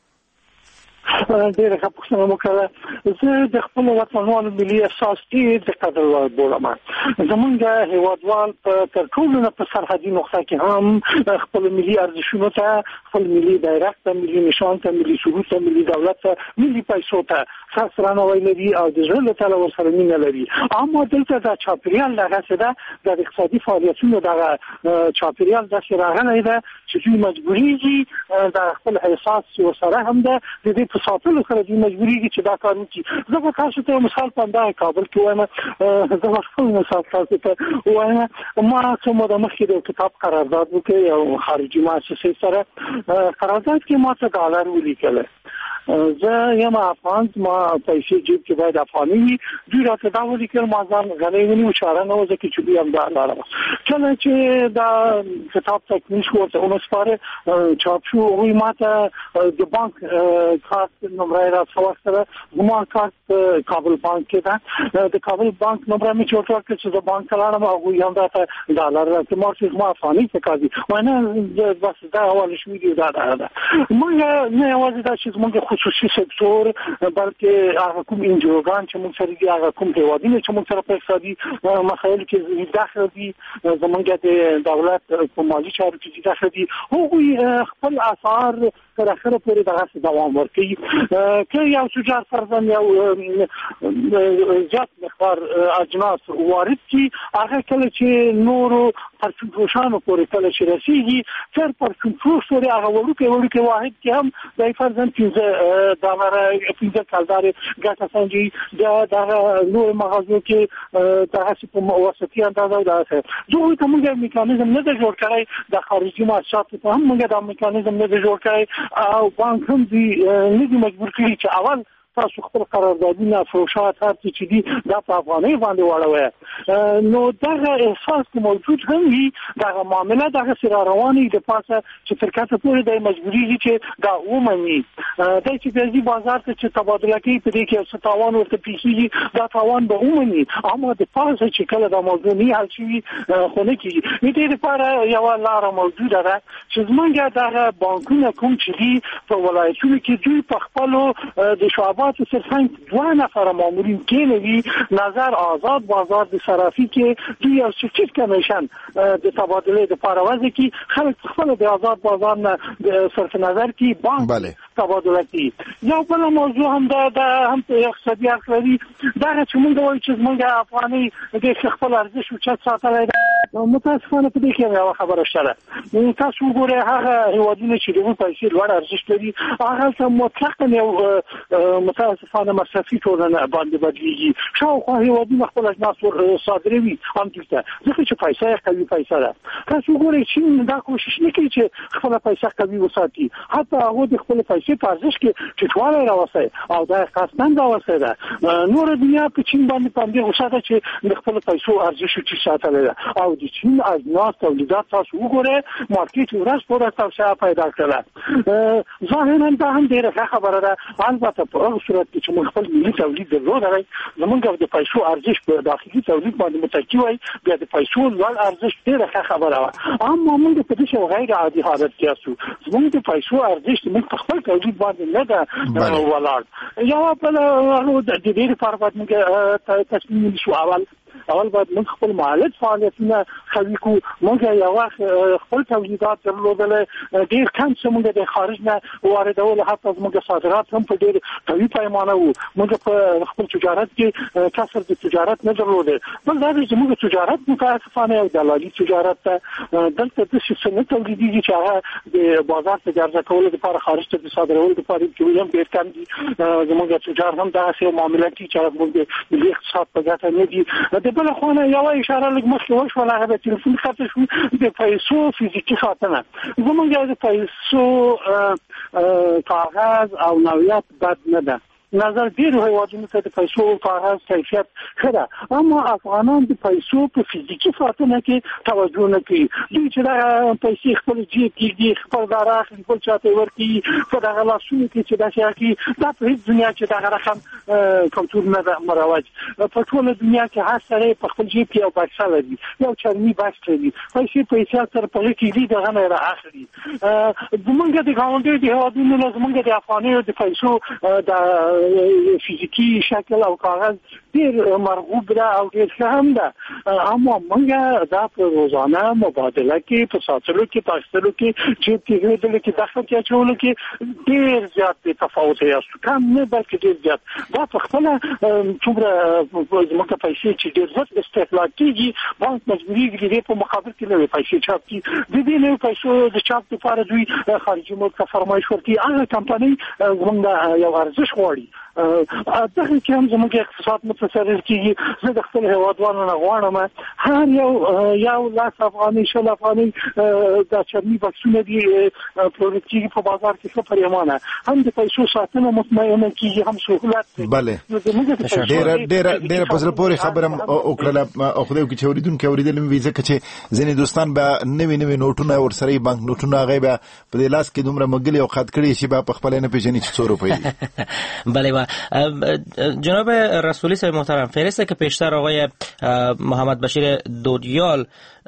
ډېر ښه پوښتنه وکړه. زه د خپل وطنوالو ملي احساس ډېر د قدر بولم. زمونږ هیوادوال تر ټولو نه په سرحدي نقطه کې هم خپل ملي ارزښتونو ته، خپل ملي بیرغ ته، ملي نشان ته، ملي سرود ته، ملي دولت ته، ملي پیسو ته خاص درناوی لري او د زړه له تله ورسره مینه لري. اما دلته د چاپېریال دغسې ده، د اقتصادي فعالیتونو دغه چاپېریال داسې راغلی ده چې دوی مجبورېږي د خپل احساس ورسره هم ده د دې په ساتلو سره دوی مجبورېږي چې دا کار وکړي. زه به تاسو ته مثال په همدغه کابل کې وایم. زه به خپل مثال تاسو ته وایم. ما څو موده مخکې د کتاب قرارداد وکړی او خارجي مؤسسې سره قرارداد کې ما ته ډالر ولیکلی. زه یم افغان، ما پیسې جیب کې باید افغاني وي. دوی راته دا ولیکل ما ځان غلی ونیو، چاره نه وه ځکه چې دوی همدا لاره. کله چې دا کتاب تکمیل شو ورته ومسپاره چاپ شو، هغوی ما ته د بانک کارت نمره راڅه واخیستله. زما کارت کابل بانک کې ده. د کابل بانک نمره مې چې ورته ورکړه چې زه بانک ته لاړم، هغوی هم راته ډالر راکړي. ما چې زما افغاني پکار دي وایي نه بس دا حواله شوي دي دا ده. موږ نه یوازې دا چې زموږ خصوصي سکتور بلکې هغه کوم انجوګان چې موږ سره دي، هغه کوم هیوادونه چې موږ سره په اقتصادي مسایلو کې داخل دي، زموږ د دولت په مالي چارو کې داخل دي، هغوی خپل اثار تر اخره پورې دغه دوام ورکوي. که یو تجار فرضاً یو زیات مقدار اجناس وارد کړي، هغه کله چې نورو پرچون فروشانو پورې کله چې رسیږي، تر پرچون فروش پورې هغه وړوکی واحد کې هم د فرضاً 15 کالدارې ګټه سنجي. دغه نور مغازو کې دغسې په وسطي اندازه او دغسې دوی ته موږ میکانیزم نه دی جوړ کړی. د خارجي مؤسساتو ته هم موږ دا میکانیزم نه دی جوړ کړی او بانک هم دوی نه دي مجبور کړي چې اول تاسو خپل قراردادونه فروشات هر څه چې دي دا په افغانۍ باندې واړوئ. نو دغه احساس که موجود هم وي، دغه معامله دغسې را روانې د پاسه چې تر کته پورې دی مجبورېږي چې دا ومني. دی چې بیا ځي بازار ته چې تبادله کوي، په دې کې یو څه تاوان ورته پېښېږي، دا تاوان به ومني. اما د پاسه چې کله دا موضوع نه حل شوي خو نه کېږي. د دې لپاره یوه لاره موجوده ده چې زموږ دغه بانکونه کوم چې دي په ولایتونو کې، دوی په خپلو د شعباتو صرفاً 2 نفر مامورین کېنوي، نظر آزاد بازار د صرافي کې دوی یو سټریټ کمیشن د تبادله لپاره وضع کړي. خلک خپل د آزاد بازار نه صرف نظر کې بانک تبادله کړي. یو بل موضوع هم دا هم اقتصادي اړخ لري. دغه چې موږ وایو چې زموږ افغانۍ د خپل ارزښت اوچت ساتلی دی، متاسفانه په دې کې یوه خبره شته ده. تاسو وګورئ هغه هېوادونه چې د هغوی پیسې لوړ ارزښت لري، هغه مطلقاً یو متاسفانه مصرفي ټولنه باندې بدلېږي. شاوخوا هېوادونه خپل اجناس صادروي همدلته ځکه چې پیسه یې قوي پیسه ده. تاسو وګورئ چین دا کوشش نه کوي چې خپله پیسه قوي وساتي، حتی هغوی د خپلې پیسې په ارزښت کې ټیټوالی راوستی او دا یې قصداً راوستی ده. نوره دنیا په چین باندې په همدې غوسه ده چې د خپلو پیسو ارزښت ټیټ ساتلی ده او د چین اجناس تولیدات تاسو وګورئ مارکېټ ورځ په ورځ توسعه پیدا کړله. ظاهراً دا هم ډېره ښه خبره ده. البته په هغه صورت کې چې موږ خپل ملي تولید درلودلی، زموږ د پیسو ارزښت په داخلي تولید باندې متکي وای، بیا د پیسو لوړ ارزښت ډېره ښه خبره وه. اما موږ په داسې غیر عادي حالت کې یاستو. زموږ د پیسو ارزښت موږ په خپل تولید باندې نه ده ولاړ. یوه بله د دې لپاره باید موږ تصمیم ونیسو. اول اول باید موږ خپل مالک فعالیتونه قوي کو. موږ یو وخت خپل تولیدات درلودل ډیر کم څه موږ د خارج نه واردول، حتی موږ صادرات هم په ډیر قوي پیمانه وو. موږ په خپل تجارت کې کسر د تجارت نه درلوده. بل دا چې موږ تجارت متاسفانه او دلالي تجارت دلته د څه نه تولیدي چې هغه د بازار ته ګرځا کول لپاره خارج ته صادرول لپاره کې هم ډیر کم دي. زموږ تجار هم دا څه معاملات چې موږ د ملي اقتصاد په ګټه نه دي. د بل خو نه یو اشاره لږ مخکې وشوله، هغه د تلیفون خاطر شو د پیسو فزیکي خاطر. زموږ د پیسو کاغذ او نوعیت بد نه ده. نظر ډیرو هیوادونو ته د پیسو کاغذ کیفیت ښه ده، اما افغانان د پیسو په فزیکي ساتنه کې توجه نه کوي. دوی چې دا پیسې خپل جیب کې خپل دارا خپل چاته ورکی په دغه لاسونو کې چې دا شي دا په هیڅ دنیا کې دغه رقم کلتور نه ده مروج. په ټول دنیا کې هر سړی په خپل جیب کې یو بکس لري، یو چرمي بکس لري، پیسې تر په کې دي دغه نه راخلي. زمونږ د ګاونډي د هیوادونو له زمونږ د افغاني د پیسو د فزیکی شکل او کاغذ ډیر مرغوب ده او ډیر ښه هم ده، اما موږ دا په روزانه مبادله کې په ساتلو کې په اخیستلو کې چې تیږدل کې داخل کې اچولو کې ډیر زیات تفاوت یاست، کم نه بلکې ډیر زیات. دا په خپل څومره زموږ پیسې چې ډیر زیات استهلاک کیږي، بانک مجبوري کیږي په مقابل کې نوې پیسې چاپ کړي. د دې نوې پیسو د چاپ لپاره دوی خارجي ملک ته فرمایش ورکړي. هغه کمپنۍ زموږ یو ارزښت غواړي. دغه کې هم زموږ اقتصاد متضرر کیږي. زه د خپل هیوادوالو نه غواړم هر یو لاس افغاني شل افغاني د چرمي بکسونه دي پروډکټ کیږي په بازار کې څه پریمانه هم د پیسو ساتنه مطمئنه کیږي، هم سهولت دی. بله ډېر په زړه پورې خبرم وکړله. خدای وکړي چې اوریدونکي اوریدل مې وي، ځکه چې ځینې دوستان به نوي نوټونه ورسره بانک نوټونه هغه به په دې لاس کې دومره مګلي او خط کړي چې به په خپل نه پیژني چې 100 روپۍ دي. بله جناب رسولی صاحب محترم، فهرستی که پیشتر آقای محمد بشیر دودیال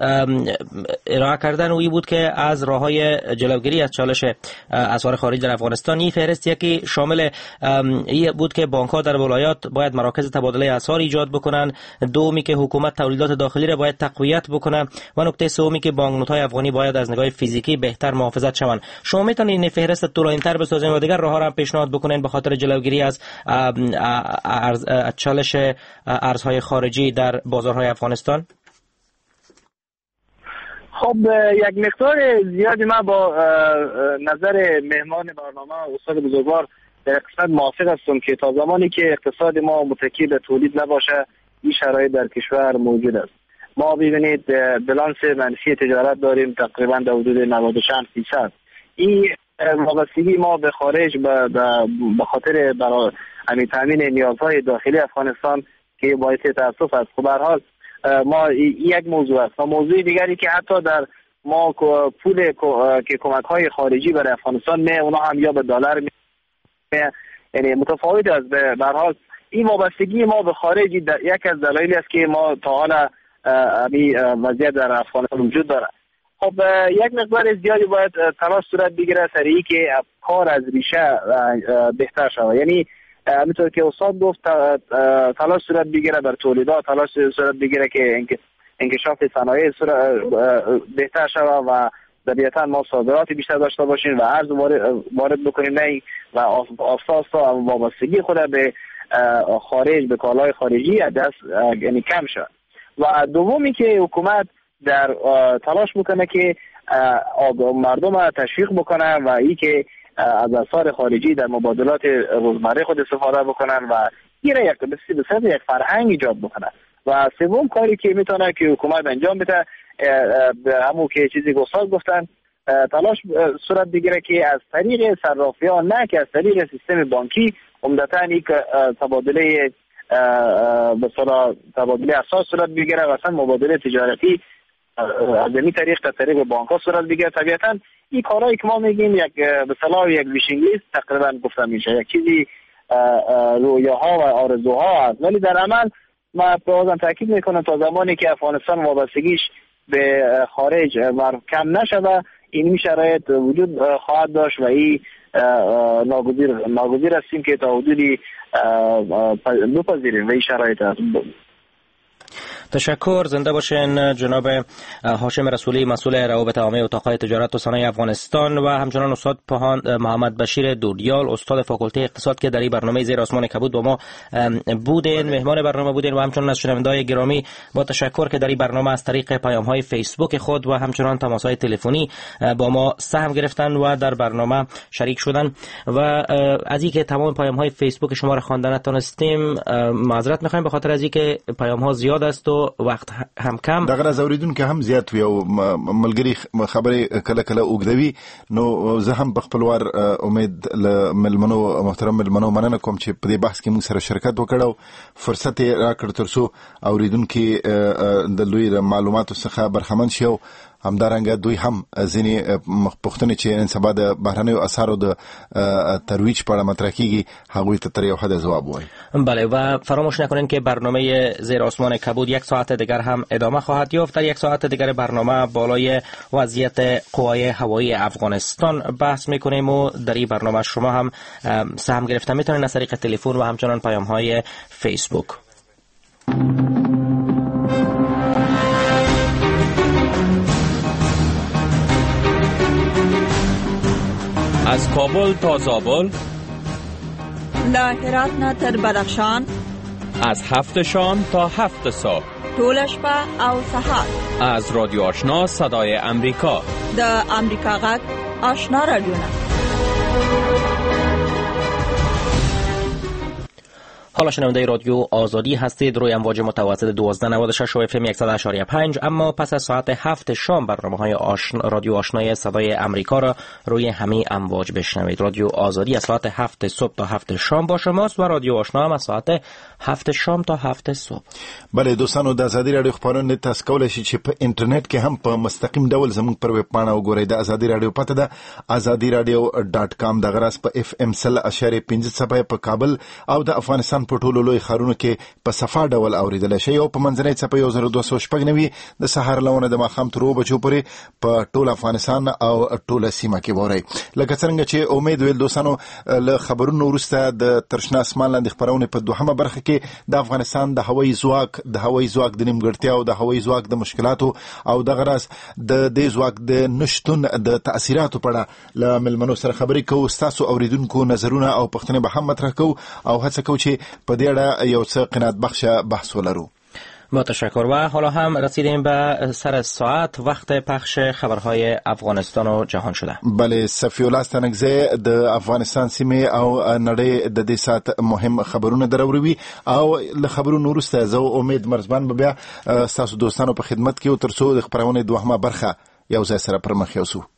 ارائه کردن و این بود که از راههای جلوگیری از چالش اسعار خارجی در افغانستان، این فهرستی که شامل این بود که بانک‌ها در ولایات باید مراکز تبادله اسعار ایجاد بکنن، دومی که حکومت تولیدات داخلی را باید تقویت بکنه و نکته سومی که بانکنوت‌های افغانی باید از نگاه فیزیکی بهتر محافظت شوند. شما میتونید این فهرست طولانی‌تر بسازید و دیگر راه‌ها را پیشنهاد بکنید به خاطر جلوگیری از چالش ارزهای خارجی در بازارهای افغانستان؟ خب یک مقدار زیادی من با نظر مهمان برنامه استاد بزرگوار در اقتصاد موافق هستم که تا زمانی که اقتصاد ما متکی به تولید نباشه این شرایط در کشور موجود است. ما ببینید بلانس منفی تجارت داریم تقریبا در حدود 96%. این وابستگی ما به خارج به خاطر برای تامین نیازهای داخلی افغانستان که باعث تاسف است. خب به هر حال ما یک موضوع است و موضوع دیگری که حتی در ما پول که کمک‌های خارجی برای افغانستان نه، اونا هم یا به دلار یعنی متفاوت است. به هر حال این وابستگی ما به خارج یک از دلایلی است که ما تا حالا وضعیت در افغانستان وجود داره. خب یک مقدار زیادی باید تلاش صورت بگیره سریعی که کار از ریشه بهتر شود. یعنی همینطور که استاد گفت تلاش صورت بگیره بر تولیدات، تلاش صورت بگیره که انکشاف صنایع بهتر شود و طبیعتا ما صادرات بیشتر داشته باشیم و ارز وارد بکنیم نه و اساس وابستگی خود به خارج به کالای خارجی دست یعنی کم شد. و دومی که حکومت در تلاش میکنه که مردم تشویق بکنه و ای که از اسعار خارجی در مبادلات روزمره خود استفاده بکنن و یک فرهنگ ایجاد بکنن. و سوم کاری که میتونه که حکومت انجام بده همون که چیزی گفتاد گفتن تلاش صورت بگیره که از طریق صرافیان نه که از طریق سیستم بانکی عمدتاً یک تبادله مثلا تبادله اساس صورت بگیره و اصلا مبادله تجارتی از این طریق تا طریق بانک‌ها صورت بگیره. طبیعتاً این کارهایی که ما میگیم یک به اصطلاح یک ویشینگ لیست تقریبا گفته میشه، یک چیزی رویاها و آرزوها است، ولی در عمل ما بازم تاکید میکنم تا زمانی که افغانستان وابستگیش به خارج کم نشود این شرایط وجود خواهد داشت و این ناگزیر هستیم که تا حدودی بپذیریم و این شرایط است. تشکر. زنده باشین جناب هاشم رسولی، مسئول روابط عامه اتاقهای تجارت و صنایع افغانستان، و همچنان استاد محمد بشیر دودیال، استاد فاکولته اقتصاد که در این برنامه زیر آسمان کبود با ما بودین، مهمان برنامه بودین، و همچنان از شنونده‌های گرامی با تشکر که در این برنامه از طریق پیام‌های فیسبوک خود و همچنان تماس‌های تلفنی با ما سهم گرفتن و در برنامه شریک شدن. و از اینکه تمام پیام‌های فیسبوک شما را خواندن نتونستیم معذرت می‌خوایم، به خاطر از اینکه پیام‌ها زیاد است و وقت هم کم. دغه راز اوریدونکو هم زیات وي او ملګری خبرې کله کله اوږدوي، نو زه هم په خپل وار امید له ملمنو محترم ملمنو مننه کوم چې په دې بحث کې موږ سره شرکت وکړو، فرصت راکړ ترڅو اوریدونکو د لوی معلوماتو څخه برخمن شي. همدارنګه دوی هم ځینې پوښتنې چې نن سبا د بهرنیو اسعارو د ترویج په اړه مطرح کیږي هغوی ته تر یو حد جواب وایي. بله، و فراموش نکنین که برنامه زیر آسمان کبود یک ساعت دیگر هم ادامه خواهد یافت. در یک ساعت دیگر برنامه بالای وضعیت قوای هوایی افغانستان بحث میکنیم و در این برنامه شما هم سهم گرفته میتونین از طریق تلفن و همچنان پیام های فیسبوک. از کابل تا زابل، له هرات نه تر بدخشان، از 7 شام تا 7 صبح، ټول شپه او سهار، از رادیو آشنا صدای امریکا، د امریکا غږ آشنا رادیوونه. حالا شنونده رادیو آزادی هستید روی امواج متوسط 1296 و اف ام 100.5، اما پس از ساعت 7 شام برنامه‌های رادیو آشنای صدای امریکا را روی همه امواج بشنوید. رادیو آزادی از ساعت 7 صبح تا 7 شام با شماست و رادیو آشنا هم از ساعت 7 شام تا 7 صبح. بله دوستانو، د ازادي رادیو خبرونه تاسو کولای شئ چې په انټرنیټ کې هم په مستقیم ډول زموږ پر ویب پاڼه وګورئ. د ازادي رادیو پته ده azadiradio.com، د غراس په اف ام 100.5 صفحه په کابل او د افغانستان په ټولو لوی ښارونو کې په صفه ډول اوریدل شي، او په منځنۍ صفحه 1296 د سحر لونه د ماخام تر 2 بجو پورې په ټول افغانستان او ټوله سیمه کې ووري. لکه څنګه چې امید ویل دوستانو، له خبرونو وروسته د ترشنا اسمان لاندې خبرونه په دوهمه برخه کې د افغانستان د هوایي ځواک د نیمګړتیا او د هوایي ځواک د مشکلاتو او د غراس د دې ځواک د نشټون د تاثیراتو په اړه له ملمنو سره خبرې کوو. تاسو اوریدونکو نظرونه او پوښتنې به هم مطرح کوو او هڅه کوو چې په دې اړه یو څه قناعت بخش بحث ولرو. با تشکر. و حالا هم رسیدیم به سر ساعت، وقت پخش خبرهای افغانستان و جهان شده. بله، صفی الله ستنګزی د افغانستان سیمه او نړۍ د دې ساعت مهم خبرونه دروروي، او له خبرونو وروسته زه امید مرزبان به بیا تاسو دوستانو په خدمت کې او ترڅو د خبرونه دوهمه برخه یو ځای سره پر مخ یوسو.